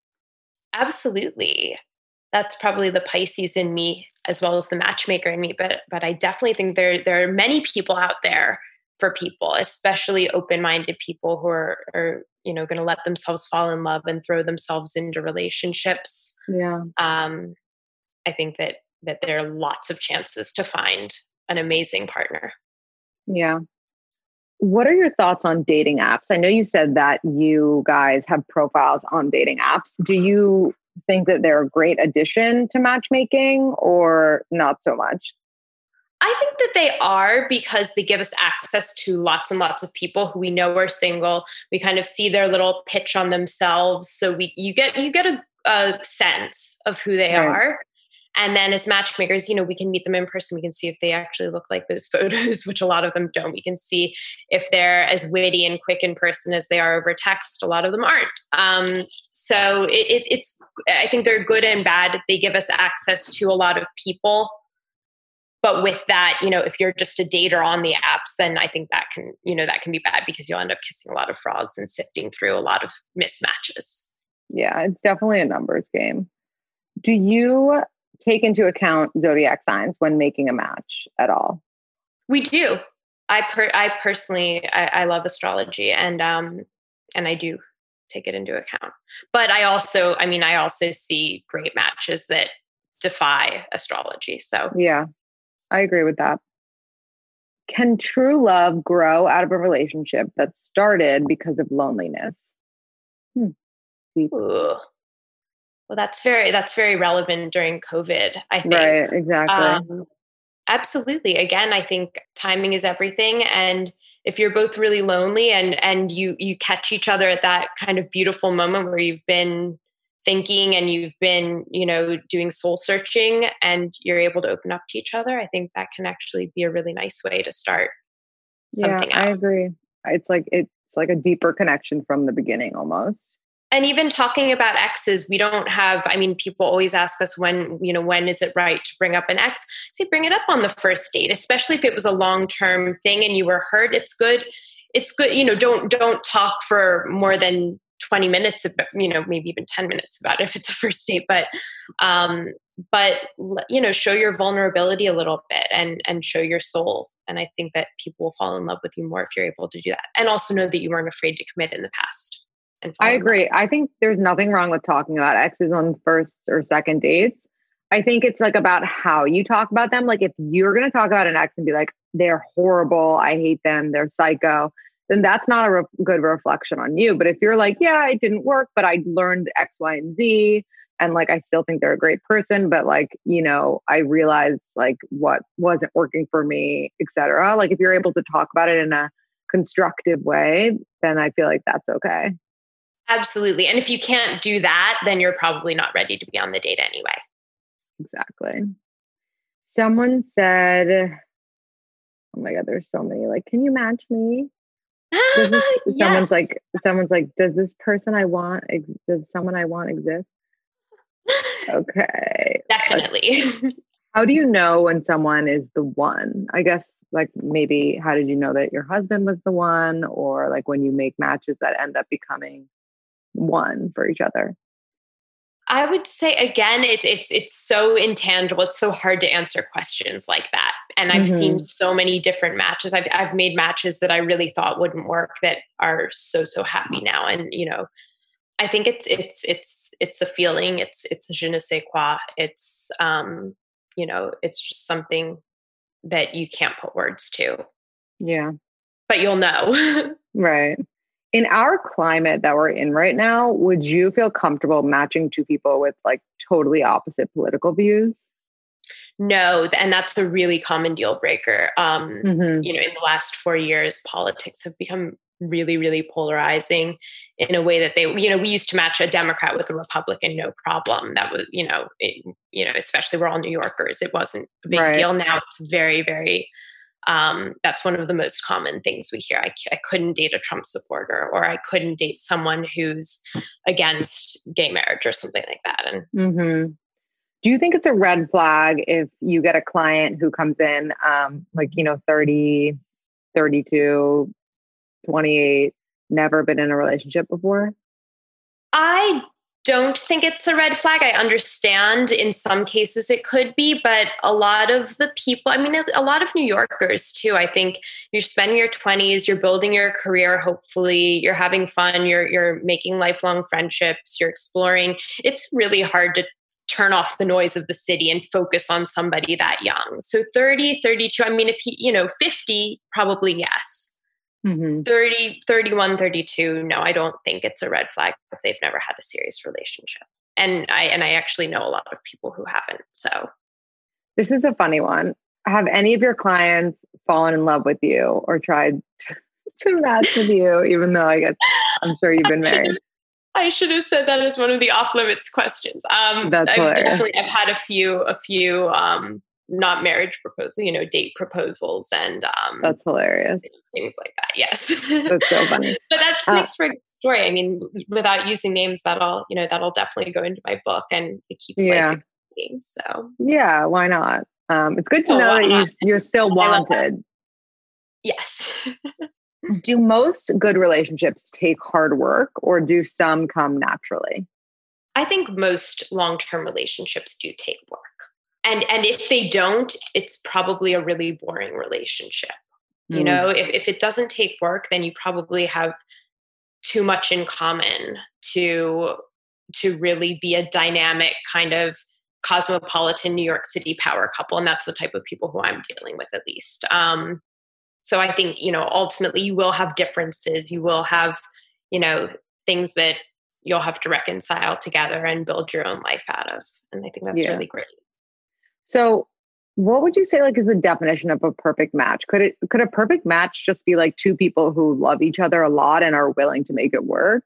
Absolutely. That's probably the Pisces in me as well as the matchmaker in me. But but I definitely think there there are many people out there for people, especially open-minded people who are, are you know, going to let themselves fall in love and throw themselves into relationships. Yeah. Um, I think that that there are lots of chances to find an amazing partner. Yeah. What are your thoughts on dating apps? I know you said that you guys have profiles on dating apps. Do you think that they're a great addition to matchmaking or not so much? I think that they are because they give us access to lots and lots of people who we know are single. We kind of see their little pitch on themselves. So we you get you get a, a sense of who they right. are. And then as matchmakers, you know, we can meet them in person. We can see if they actually look like those photos, which a lot of them don't. We can see if they're as witty and quick in person as they are over text. A lot of them aren't. Um, so it, it, it's, I think they're good and bad. They give us access to a lot of people But with that, you know, if you're just a dater on the apps, then I think that can, you know, that can be bad because you'll end up kissing a lot of frogs and sifting through a lot of mismatches. Yeah, it's definitely a numbers game. Do you take into account zodiac signs when making a match at all? We do. I per- I personally, I, I love astrology, and um, and I do take it into account. But I also, I mean, I also see great matches that defy astrology. So yeah, I agree with that. Can true love grow out of a relationship that started because of loneliness? Hmm. Ooh. Well, that's very that's very relevant during COVID, I think. Right, exactly. Um, absolutely. Again, I think timing is everything. And if you're both really lonely and and you you catch each other at that kind of beautiful moment where you've been thinking and you've been, you know, doing soul searching and you're able to open up to each other, I think that can actually be a really nice way to start something yeah, out. I agree. It's like it's like a deeper connection from the beginning almost. And even talking about exes, we don't have, I mean, people always ask us when, you know, when is it right to bring up an ex? Say, bring it up on the first date, especially if it was a long-term thing and you were hurt. It's good. It's good. You know, don't, don't talk for more than twenty minutes, about, you know, maybe even ten minutes about it if it's a first date, but, um, but, you know, show your vulnerability a little bit and, and show your soul. And I think that people will fall in love with you more if you're able to do that. And also know that you weren't afraid to commit in the past. I agree. I think there's nothing wrong with talking about exes on first or second dates. I think it's like about how you talk about them. Like if you're going to talk about an ex and be like, they're horrible, I hate them, they're psycho, then that's not a re- good reflection on you. But if you're like, yeah, it didn't work, but I learned X, Y, and Z, and like, I still think they're a great person, but like, you know, I realized like what wasn't working for me, et cetera. Like if you're able to talk about it in a constructive way, then I feel like that's okay. Absolutely. And if you can't do that, then you're probably not ready to be on the date anyway. Exactly. Someone said, oh my God, there's so many. Like, can you match me? Does this, yes. Someone's like, someone's like, does this person I want, ex- does someone I want exist? Okay. Definitely. How do you know when someone is the one? I guess like maybe how did you know that your husband was the one, or like when you make matches that end up becoming one for each other? I would say again, it's it's it's so intangible. It's so hard to answer questions like that. And I've mm-hmm. seen so many different matches. I've I've made matches that I really thought wouldn't work that are so so happy now. And you know, I think it's it's it's it's a feeling. It's it's a je ne sais quoi. It's um you know, it's just something that you can't put words to. Yeah, but you'll know. Right. In our climate that we're in right now, would you feel comfortable matching two people with like totally opposite political views? No, and that's a really common deal breaker. Um, mm-hmm. You know, in the last four years, politics have become really, really polarizing in a way that they, you know, we used to match a Democrat with a Republican, no problem. That was, you know, it, you know, especially we're all New Yorkers. It wasn't a big right. deal. Now it's very, very Um, that's one of the most common things we hear. I, I couldn't date a Trump supporter, or I couldn't date someone who's against gay marriage or something like that. And mm-hmm. Do you think it's a red flag if you get a client who comes in um, like, you know, thirty, thirty-two, twenty-eight, never been in a relationship before? I don't think it's a red flag. I understand in some cases it could be, but a lot of the people, I mean, a lot of New Yorkers too, I think you're spending your twenties, you're building your career, hopefully you're having fun, you're, you're making lifelong friendships, you're exploring. It's really hard to turn off the noise of the city and focus on somebody that young. So thirty, thirty-two, I mean, if he, you know, fifty, probably yes. Mm-hmm. thirty, thirty-one, thirty-two, no, I don't think it's a red flag if they've never had a serious relationship. And I and I actually know a lot of people who haven't. So this is a funny one. Have any of your clients fallen in love with you or tried to match with you, even though I guess I'm sure you've been married? I should have said that as one of the off limits questions. Um, That's I've hilarious. definitely I've had a few a few um, not marriage proposals, you know, date proposals, and um, that's hilarious. Things like that. Yes, that's so funny. But that just uh, makes for a good story. I mean, without using names, that'll you know that'll definitely go into my book, and it keeps yeah. like exciting. So yeah, why not? Um, it's good to Oh, know that wow. you, you're still I love that. wanted. Yes. Do most good relationships take hard work or do some come naturally? I think most long-term relationships do take work. And and if they don't, it's probably a really boring relationship. You Mm. know, if, if it doesn't take work, then you probably have too much in common to to really be a dynamic kind of cosmopolitan New York City power couple. And that's the type of people who I'm dealing with, at least. Um, so I think, you know, ultimately you will have differences. You will have, you know, things that you'll have to reconcile together and build your own life out of. And I think that's Yeah. really great. So what would you say like is the definition of a perfect match? Could it could a perfect match just be like two people who love each other a lot and are willing to make it work?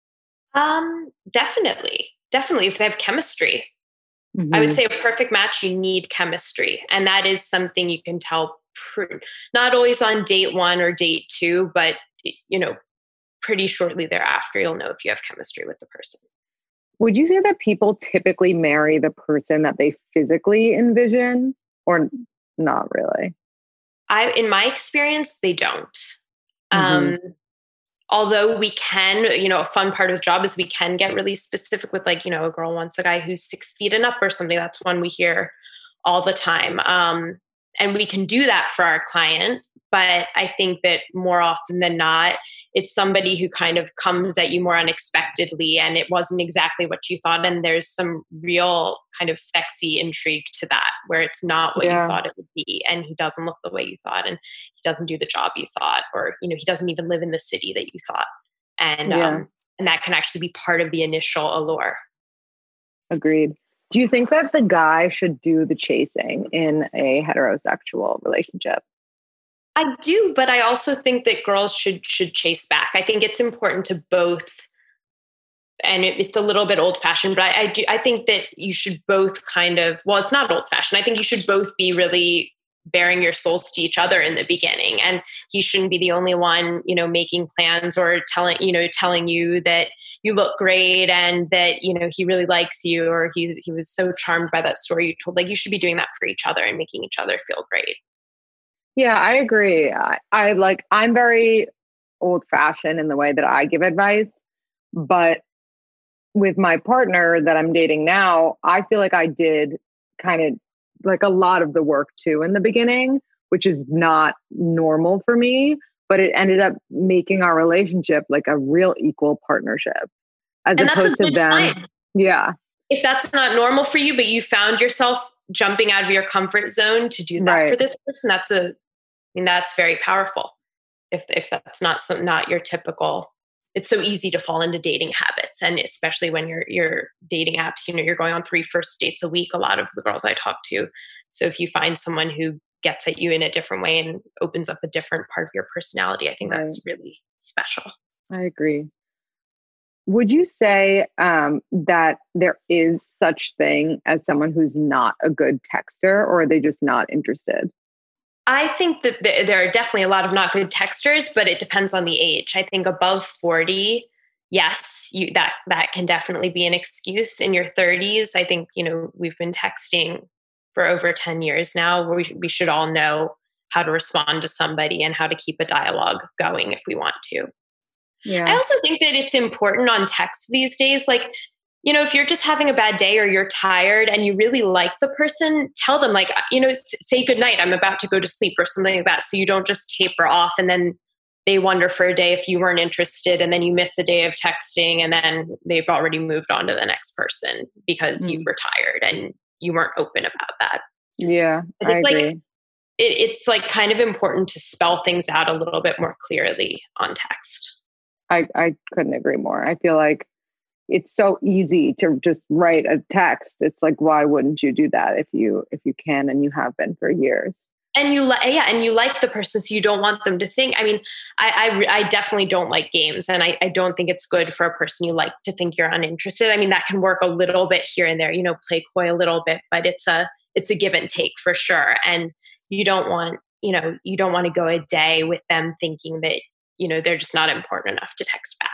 Um, definitely. Definitely if they have chemistry. Mm-hmm. I would say a perfect match, you need chemistry. And that is something you can tell pr- not always on date one or date two, but you know, pretty shortly thereafter, you'll know if you have chemistry with the person. Would you say that people typically marry the person that they physically envision or not really? I, in my experience, they don't. Mm-hmm. Um, although we can, you know, a fun part of the job is we can get really specific with like, you know, a girl wants a guy who's six feet and up or something. That's one we hear all the time. Um, and we can do that for our client. But I think that more often than not, it's somebody who kind of comes at you more unexpectedly and it wasn't exactly what you thought. And there's some real kind of sexy intrigue to that where it's not what Yeah. you thought it would be. And he doesn't look the way you thought. And he doesn't do the job you thought, or, you know, he doesn't even live in the city that you thought. And, Yeah. um, and that can actually be part of the initial allure. Agreed. Do you think that the guy should do the chasing in a heterosexual relationship? I do, but I also think that girls should should chase back. I think it's important to both, and it, it's a little bit old fashioned, but I, I do. I think that you should both kind of. Well, it's not old fashioned. I think you should both be really bearing your souls to each other in the beginning, and he shouldn't be the only one, you know, making plans or telling you know telling you that you look great and that you know he really likes you or he's he was so charmed by that story you told. Like you should be doing that for each other and making each other feel great. Yeah, I agree. I, I like, I'm very old fashioned in the way that I give advice, but with my partner that I'm dating now, I feel like I did kind of like a lot of the work too in the beginning, which is not normal for me, but it ended up making our relationship like a real equal partnership as and opposed that's a good to them. sign. Yeah. If that's not normal for you, but you found yourself jumping out of your comfort zone to do that Right. for this person, that's a, I mean, that's very powerful. If if that's not some, not your typical, it's so easy to fall into dating habits, and especially when you're you're dating apps, you know, you're going on three first dates a week. A lot of the girls I talk to. So if you find someone who gets at you in a different way and opens up a different part of your personality, I think Right. that's really special. I agree. Would you say um, that there is such thing as someone who's not a good texter, or are they just not interested? I think that th- there are definitely a lot of not good texters, but it depends on the age. I think above forty, yes, you, that that can definitely be an excuse. In your thirties, I think, you know, we've been texting for over ten years now. We, we should all know how to respond to somebody and how to keep a dialogue going if we want to. Yeah. I also think that it's important on text these days. Like, you know, if you're just having a bad day or you're tired and you really like the person, tell them like, you know, say goodnight. I'm about to go to sleep or something like that. So you don't just taper off and then they wonder for a day if you weren't interested and then you miss a day of texting and then they've already moved on to the next person because mm. you were tired and you weren't open about that. Yeah, I, I agree. Like, it, it's like kind of important to spell things out a little bit more clearly on text. I, I couldn't agree more. I feel like it's so easy to just write a text. It's like, why wouldn't you do that if you if you can and you have been for years? And you like, yeah, and you like the person, so you don't want them to think. I mean, I I, I definitely don't like games, and I, I don't think it's good for a person you like to think you're uninterested. I mean, that can work a little bit here and there, you know, play coy a little bit, but it's a it's a give and take for sure. And you don't want, you know, you don't want to go a day with them thinking that, you know, they're just not important enough to text back.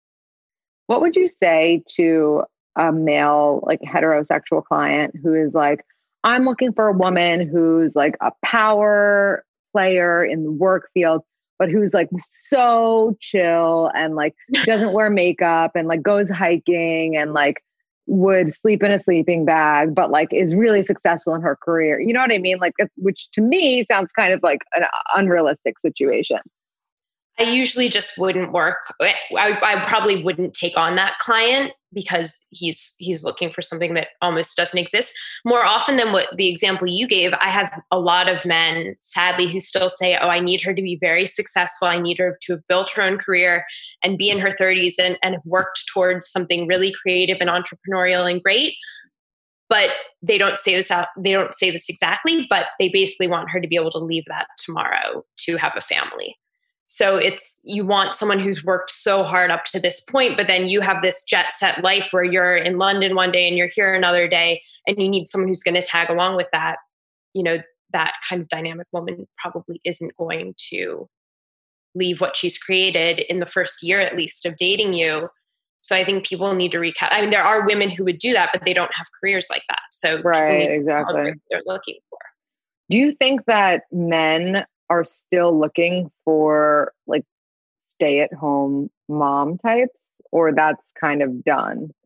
What would you say to a male, like heterosexual client who is like, I'm looking for a woman who's like a power player in the work field, but who's like so chill and like doesn't wear makeup and like goes hiking and like would sleep in a sleeping bag, but like is really successful in her career. You know what I mean? Like, which to me sounds kind of like an unrealistic situation. I usually just wouldn't work. I, I probably wouldn't take on that client because he's he's looking for something that almost doesn't exist. More often than what the example you gave, I have a lot of men, sadly, who still say, oh, I need her to be very successful. I need her to have built her own career and be in her thirties and, and have worked towards something really creative and entrepreneurial and great. But they don't say this out. They don't say this exactly, but they basically want her to be able to leave that tomorrow to have a family. So it's, you want someone who's worked so hard up to this point, but then you have this jet set life where you're in London one day and you're here another day, and you need someone who's going to tag along with that. You know, that kind of dynamic woman probably isn't going to leave what she's created in the first year, at least, of dating you. So I think people need to recap. I mean, there are women who would do that, but they don't have careers like that. So right, exactly, what they're looking for. Do you think that men are still looking for like stay at home mom types, or that's kind of done? Um,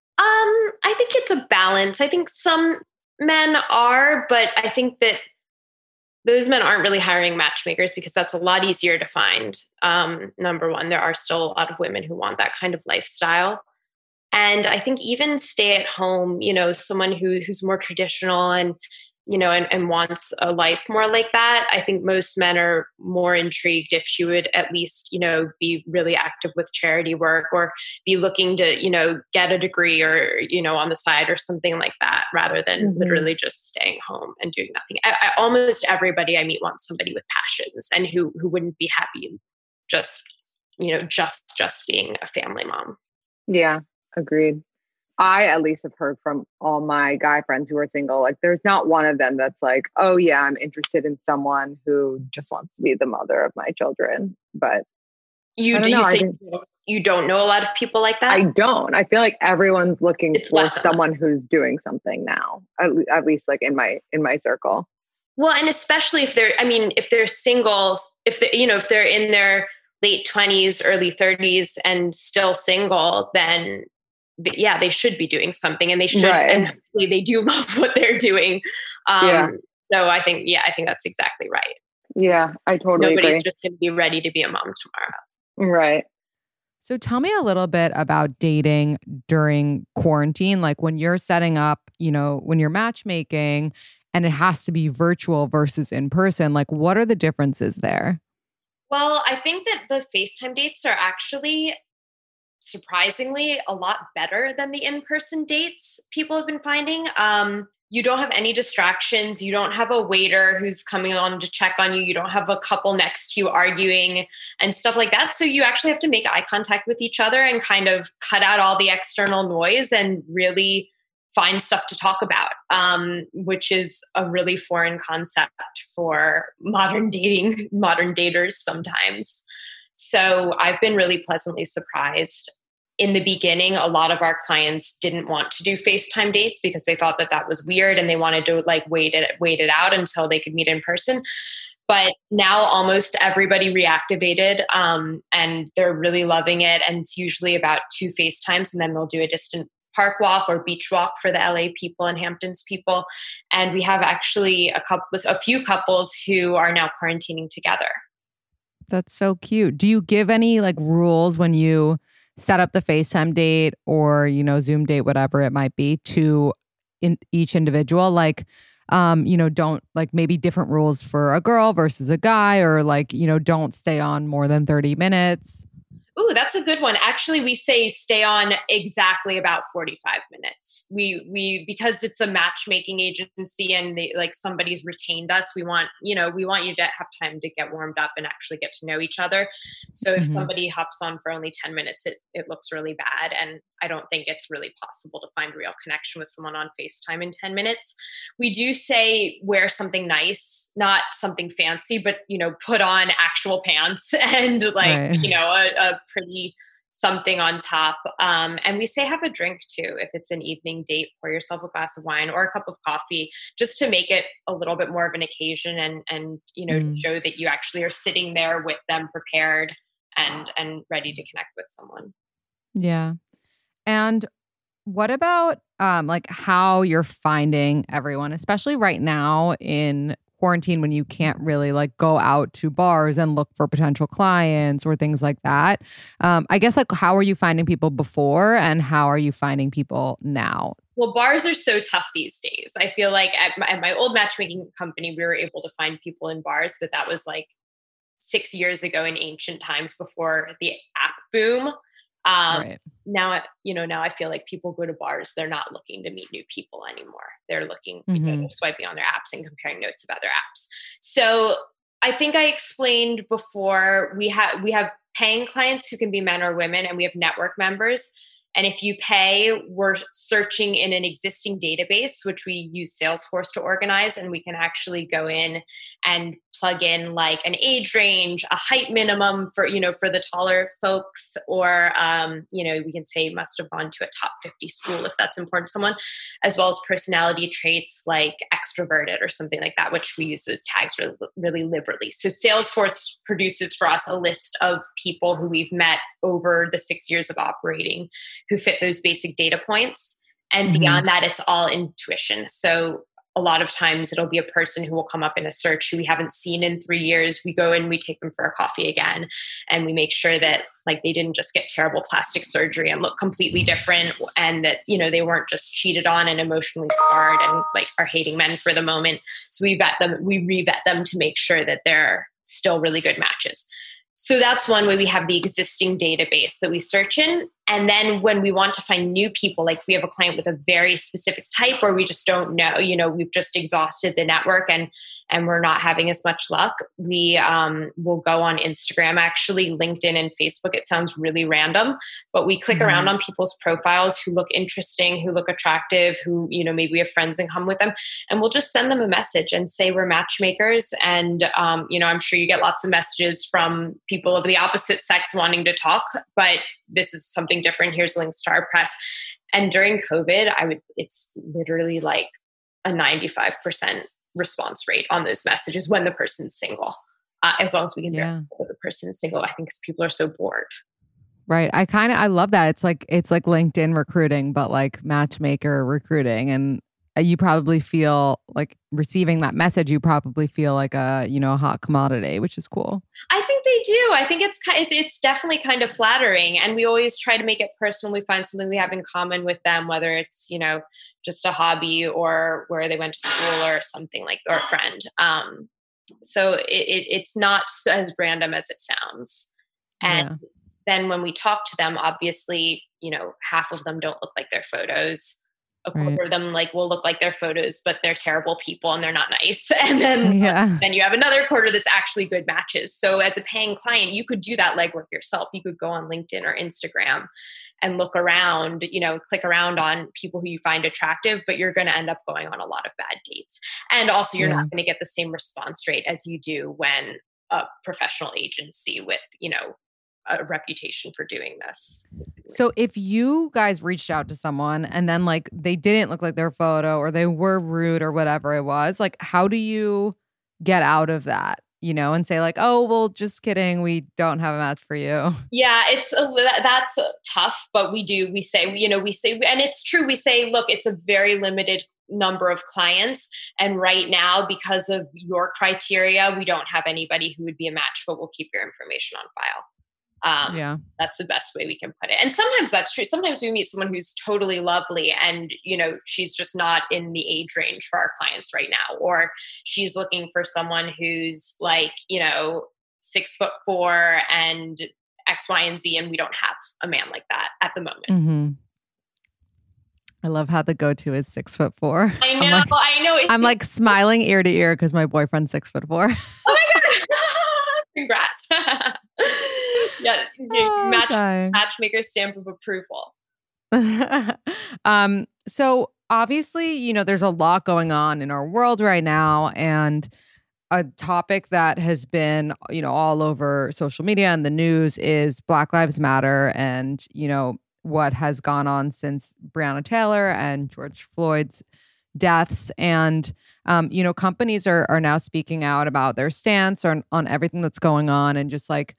I think it's a balance. I think some men are, but I think that those men aren't really hiring matchmakers because that's a lot easier to find. Um, number one, there are still a lot of women who want that kind of lifestyle. And I think even stay at home, you know, someone who who's more traditional and you know, and, and wants a life more like that. I think most men are more intrigued if she would at least, you know, be really active with charity work or be looking to, you know, get a degree or, you know, on the side or something like that, rather than mm-hmm. literally just staying home and doing nothing. I, I, almost everybody I meet wants somebody with passions and who who wouldn't be happy just, you know, just just being a family mom. Yeah, agreed. I at least have heard from all my guy friends who are single, like there's not one of them that's like, oh yeah, I'm interested in someone who just wants to be the mother of my children. But you do know, you say think, you don't know a lot of people like that? I don't. I feel like everyone's looking it's for someone who's doing something now, at, at least like in my in my circle. Well, and especially if they're, I mean, if they're single, if they, you know, if they're in their late twenties, early thirties and still single, then yeah, they should be doing something, and they should, right. and hopefully they do love what they're doing. Um, yeah. So I think, yeah, I think that's exactly right. Yeah, I totally Nobody's agree. just going to be ready to be a mom tomorrow. Right. So tell me a little bit about dating during quarantine. Like when you're setting up, you know, when you're matchmaking and it has to be virtual versus in person, like what are the differences there? Well, I think that the FaceTime dates are actually surprisingly a lot better than the in-person dates people have been finding. Um, you don't have any distractions. You don't have a waiter who's coming on to check on you. You don't have a couple next to you arguing and stuff like that. So you actually have to make eye contact with each other and kind of cut out all the external noise and really find stuff to talk about, um, which is a really foreign concept for modern dating, modern daters sometimes. So I've been really pleasantly surprised. In the beginning, a lot of our clients didn't want to do FaceTime dates because they thought that that was weird and they wanted to like wait it, wait it out until they could meet in person. But now almost everybody reactivated um, and they're really loving it. And it's usually about two FaceTimes and then they'll do a distant park walk or beach walk for the L A people and Hamptons people. And we have actually a couple, a few couples who are now quarantining together. That's so cute. Do you give any like rules when you set up the FaceTime date or, you know, Zoom date, whatever it might be, to in each individual? Like, um, you know, don't like maybe different rules for a girl versus a guy, or like, you know, don't stay on more than thirty minutes. Ooh, that's a good one. Actually, we say stay on exactly about forty-five minutes. We we because it's a matchmaking agency and they, like somebody's retained us. We want you know we want you to have time to get warmed up and actually get to know each other. So if mm-hmm. somebody hops on for only ten minutes, it it looks really bad, and I don't think it's really possible to find real connection with someone on FaceTime in ten minutes. We do say wear something nice, not something fancy, but you know put on actual pants and like right. you know a, a pretty something on top. Um, and we say have a drink too. If it's an evening date, pour yourself a glass of wine or a cup of coffee, just to make it a little bit more of an occasion and, and you know, Mm. show that you actually are sitting there with them prepared and, and ready to connect with someone. Yeah. And what about um, like how you're finding everyone, especially right now in quarantine when you can't really like go out to bars and look for potential clients or things like that? Um, I guess like how are you finding people before and how are you finding people now? Well, bars are so tough these days. I feel like at my, at my old matchmaking company, we were able to find people in bars, but that was like six years ago in ancient times before the app boom. Um, Right. Now, you know, now I feel like people go to bars. They're not looking to meet new people anymore. They're looking, you know, Mhm. they're swiping on their apps and comparing notes of other apps. So I think I explained before we have, we have paying clients who can be men or women, and we have network members. And if you pay, we're searching in an existing database, which we use Salesforce to organize. And we can actually go in and plug in like an age range, a height minimum for, you know, for the taller folks, or, um, you know, we can say must have gone to a top fifty school if that's important to someone, as well as personality traits like extroverted or something like that, which we use those tags really, really liberally. So Salesforce produces for us a list of people who we've met over the six years of operating who fit those basic data points. And Mhm. beyond that, it's all intuition. So a lot of times it'll be a person who will come up in a search who we haven't seen in three years. We go in, we take them for a coffee again, and we make sure that like they didn't just get terrible plastic surgery and look completely different, and that, you know, they weren't just cheated on and emotionally scarred and like are hating men for the moment. So we vet them, we re-vet them to make sure that they're still really good matches. So that's one way we have the existing database that we search in. And then when we want to find new people, like if we have a client with a very specific type or we just don't know, you know, we've just exhausted the network and and we're not having as much luck, we um, will go on Instagram, actually LinkedIn and Facebook. It sounds really random, but we click Mhm. around on people's profiles who look interesting, who look attractive, who, you know, maybe we have friends in common with them. And we'll just send them a message and say we're matchmakers. And, um, you know, I'm sure you get lots of messages from people of the opposite sex wanting to talk, but this is something different. Here's links to our press. And during COVID, I would, it's literally like a ninety-five percent response rate on those messages when the person's single. Uh, as long as we can Yeah. verify that the person is single, I think because people are so bored. Right. I kind of, I love that. It's like, it's like LinkedIn recruiting, but like matchmaker recruiting. And you probably feel like receiving that message, you probably feel like a, you know, a hot commodity, which is cool. I think they do. I think it's it's it's definitely kind of flattering, and we always try to make it personal. We find something we have in common with them, whether it's, you know, just a hobby or where they went to school or something like, or a friend. Um, so it, it it's not as random as it sounds. And Yeah. then when we talk to them, obviously, you know, half of them don't look like their photos. A quarter Right. of them like will look like their photos, but they're terrible people and they're not nice. And then, Yeah. then you have another quarter that's actually good matches. So as a paying client, you could do that legwork yourself. You could go on LinkedIn or Instagram and look around, you know, click around on people who you find attractive, but you're going to end up going on a lot of bad dates. And also you're Yeah. not going to get the same response rate as you do when a professional agency with, you know, a reputation for doing this. So if you guys reached out to someone and then like they didn't look like their photo or they were rude or whatever it was, like how do you get out of that, you know, and say like, oh, well, just kidding, we don't have a match for you? Yeah, it's a, that's tough, but we do, we say, you know, we say, and it's true, we say, look, it's a very limited number of clients. And right now, because of your criteria, we don't have anybody who would be a match, but we'll keep your information on file. Um, Yeah. That's the best way we can put it. And sometimes that's true. Sometimes we meet someone who's totally lovely and, you know, she's just not in the age range for our clients right now. Or she's looking for someone who's like, you know, six foot four and X, Y, and Z. And we don't have a man like that at the moment. Mm-hmm. I love how the go-to is six foot four. I know, I'm like, I know. I'm like smiling ear to ear because my boyfriend's six foot four. Oh my God. Congrats. Yeah. Oh, Match, dying. matchmaker stamp of approval. um, so obviously, you know, there's a lot going on in our world right now. And a topic that has been, you know, all over social media and the news is Black Lives Matter and, you know, what has gone on since Breonna Taylor and George Floyd's deaths. And, um, you know, companies are are now speaking out about their stance on, on everything that's going on and just like,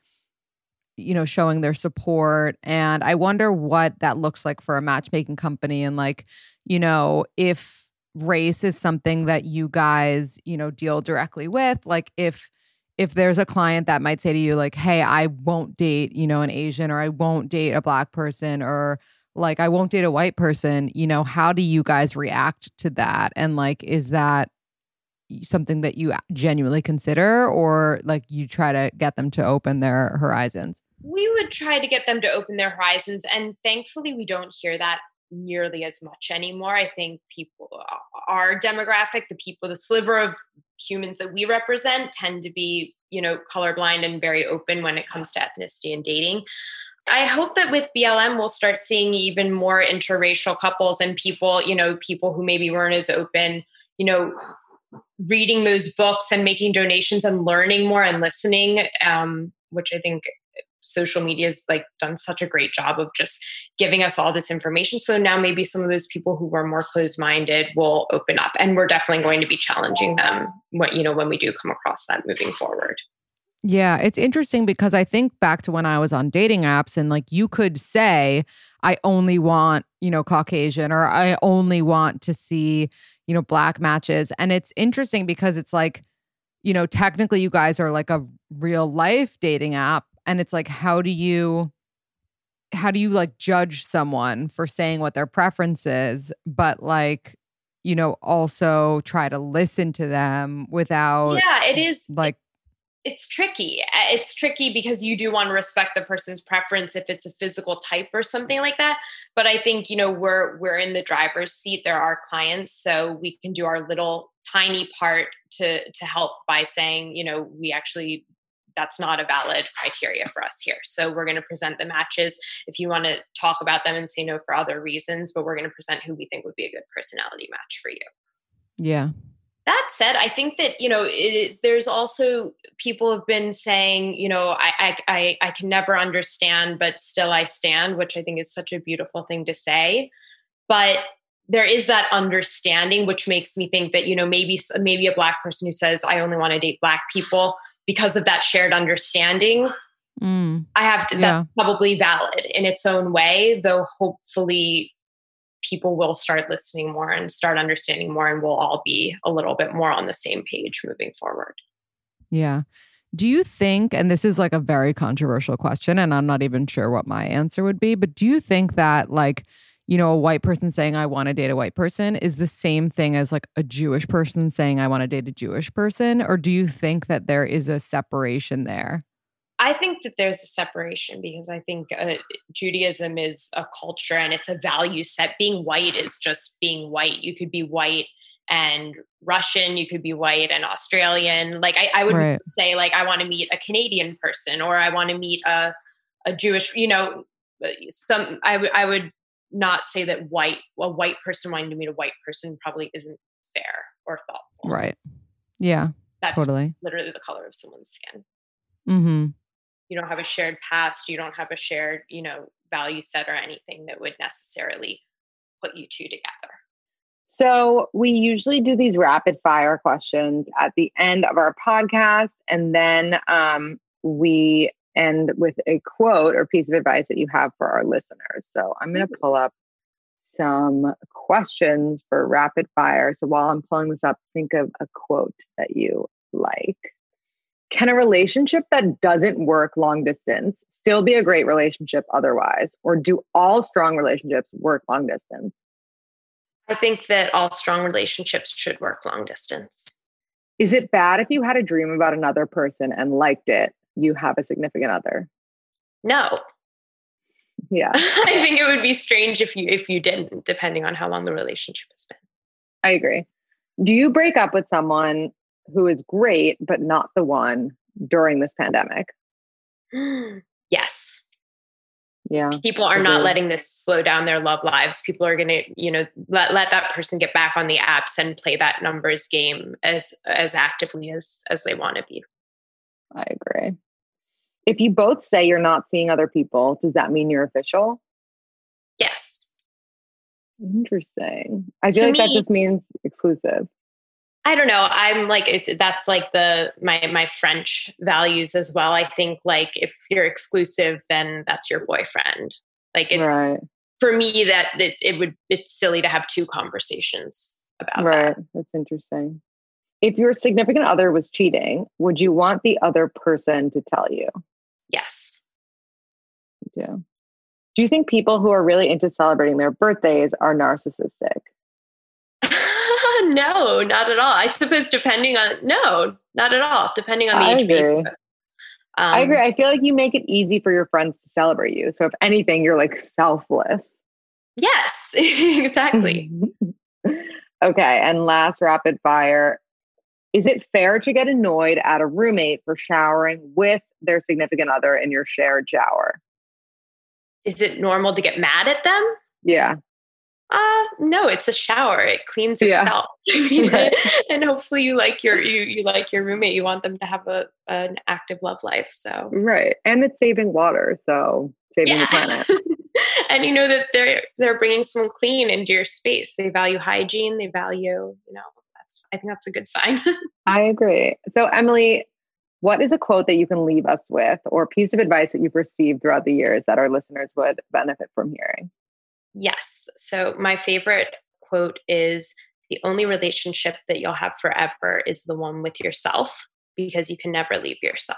you know, showing their support. And I wonder what that looks like for a matchmaking company. And like, you know, if race is something that you guys, you know, deal directly with, like if if there's a client that might say to you like, hey, I won't date, you know, an Asian, or I won't date a Black person, or like I won't date a white person, you know, how do you guys react to that? And like, is that something that you genuinely consider, or like you try to get them to open their horizons? We would try to get them to open their horizons. And thankfully, we don't hear that nearly as much anymore. I think people, our demographic, the people, the sliver of humans that we represent tend to be, you know, colorblind and very open when it comes to ethnicity and dating. I hope that with B L M, we'll start seeing even more interracial couples and people, you know, people who maybe weren't as open, you know, reading those books and making donations and learning more and listening, um, which I think social media has like done such a great job of just giving us all this information. So now maybe some of those people who were more closed-minded will open up, and we're definitely going to be challenging them when, you know, when we do come across that moving forward. Yeah, it's interesting because I think back to when I was on dating apps and like you could say, I only want, you know, Caucasian, or I only want to see, you know, Black matches. And it's interesting because it's like, you know, technically you guys are like a real life dating app. And it's like, how do you, how do you like judge someone for saying what their preference is, but like, you know, also try to listen to them without. Yeah, it is like, it's tricky. It's tricky because you do want to respect the person's preference if it's a physical type or something like that. But I think, you know, we're, we're in the driver's seat. They're our clients. So we can do our little tiny part to, to help by saying, you know, we actually, that's not a valid criteria for us here. So we're going to present the matches if you want to talk about them and say no for other reasons, but we're going to present who we think would be a good personality match for you. Yeah. That said, I think that, you know, it is, there's also people have been saying, you know, I, I, I can never understand, but still I stand, which I think is such a beautiful thing to say. But there is that understanding, which makes me think that, you know, maybe, maybe a Black person who says, I only want to date Black people, because of that shared understanding, mm, I have to, yeah. That's probably valid in its own way, though hopefully people will start listening more and start understanding more, and we'll all be a little bit more on the same page moving forward. Yeah. Do you think, and this is like a very controversial question, and I'm not even sure what my answer would be, but do you think that like, you know, a white person saying I want to date a white person is the same thing as like a Jewish person saying I want to date a Jewish person? Or do you think that there is a separation there? I think that there's a separation because I think uh, Judaism is a culture and it's a value set. Being white is just being white. You could be white and Russian, you could be white and Australian. Like I, I would right. say like, I want to meet a Canadian person, or I want to meet a, a Jewish, you know, some, I would, I would not say that white, a white person wanting to meet a white person probably isn't fair or thoughtful. Right. Yeah, That's totally. literally the color of someone's skin. Mm-hmm. You don't have a shared past. You don't have a shared, you know, value set or anything that would necessarily put you two together. So we usually do these rapid fire questions at the end of our podcast. And then um, we end with a quote or piece of advice that you have for our listeners. So I'm going to pull up some questions for rapid fire. So while I'm pulling this up, think of a quote that you like. Can a relationship that doesn't work long distance still be a great relationship otherwise? Or do all strong relationships work long distance? I think that all strong relationships should work long distance. Is it bad if you had a dream about another person and liked it, you have a significant other? No. Yeah. I think it would be strange if you if you didn't, depending on how long the relationship has been. I agree. Do you break up with someone who is great, but not the one during this pandemic? Yes. Yeah. People are not letting this slow down their love lives. People are going to, you know, let, let that person get back on the apps and play that numbers game as, as actively as, as they want to be. I agree. If you both say you're not seeing other people, does that mean you're official? Yes. Interesting. I feel To like that me- just means exclusive. I don't know. I'm like, it's, that's like the, my, my French values as well. I think like if you're exclusive, then that's your boyfriend. Like it, Right. for me, that it, it would, it's silly to have two conversations about Right. that. That's interesting. If your significant other was cheating, would you want the other person to tell you? Yes. Yeah. Do you think people who are really into celebrating their birthdays are narcissistic? No, not at all. I suppose depending on, no, not at all. Depending on the I age. agree. Um, I agree. I feel like you make it easy for your friends to celebrate you. So if anything, you're like selfless. Yes, exactly. Okay. And last rapid fire. Is it fair to get annoyed at a roommate for showering with their significant other in your shared shower? Is it normal to get mad at them? Yeah. Uh, no, it's a shower. It cleans Yeah. itself. I mean, Right. and hopefully you like your, you, you like your roommate. You want them to have a, an active love life. So, Right. And it's saving water. So saving the planet. And you know that they're, they're bringing someone clean into your space. They value hygiene. They value, you know, that's, I think that's a good sign. I agree. So Emily, what is a quote that you can leave us with or piece of advice that you've received throughout the years that our listeners would benefit from hearing? Yes. So my favorite quote is, the only relationship that you'll have forever is the one with yourself, because you can never leave yourself.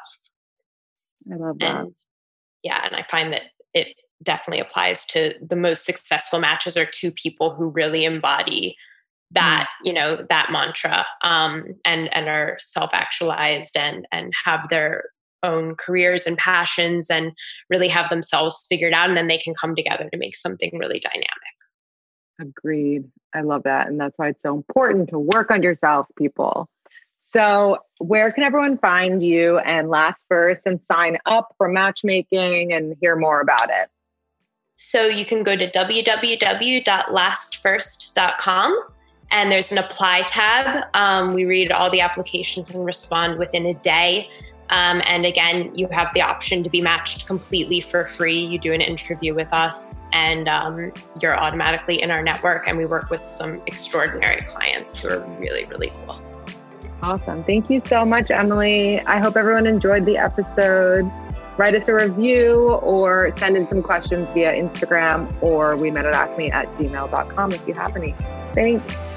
I love that. And yeah. And I find that it definitely applies to the most successful matches are two people who really embody that, mm. you know, that mantra, um, and, and are self-actualized and, and have their own careers and passions and really have themselves figured out. And then they can come together to make something really dynamic. Agreed. I love that. And that's why it's so important to work on yourself, people. So where can everyone find you and Last First and sign up for matchmaking and hear more about it? So you can go to w w w dot last first dot com and there's an apply tab. Um, we read all the applications and respond within a day. Um, and again, you have the option to be matched completely for free. You do an interview with us and um, you're automatically in our network. And we work with some extraordinary clients who are really, really cool. Awesome. Thank you so much, Emily. I hope everyone enjoyed the episode. Write us a review or send in some questions via Instagram or we met at acme at gmail dot com if you have any. Thanks.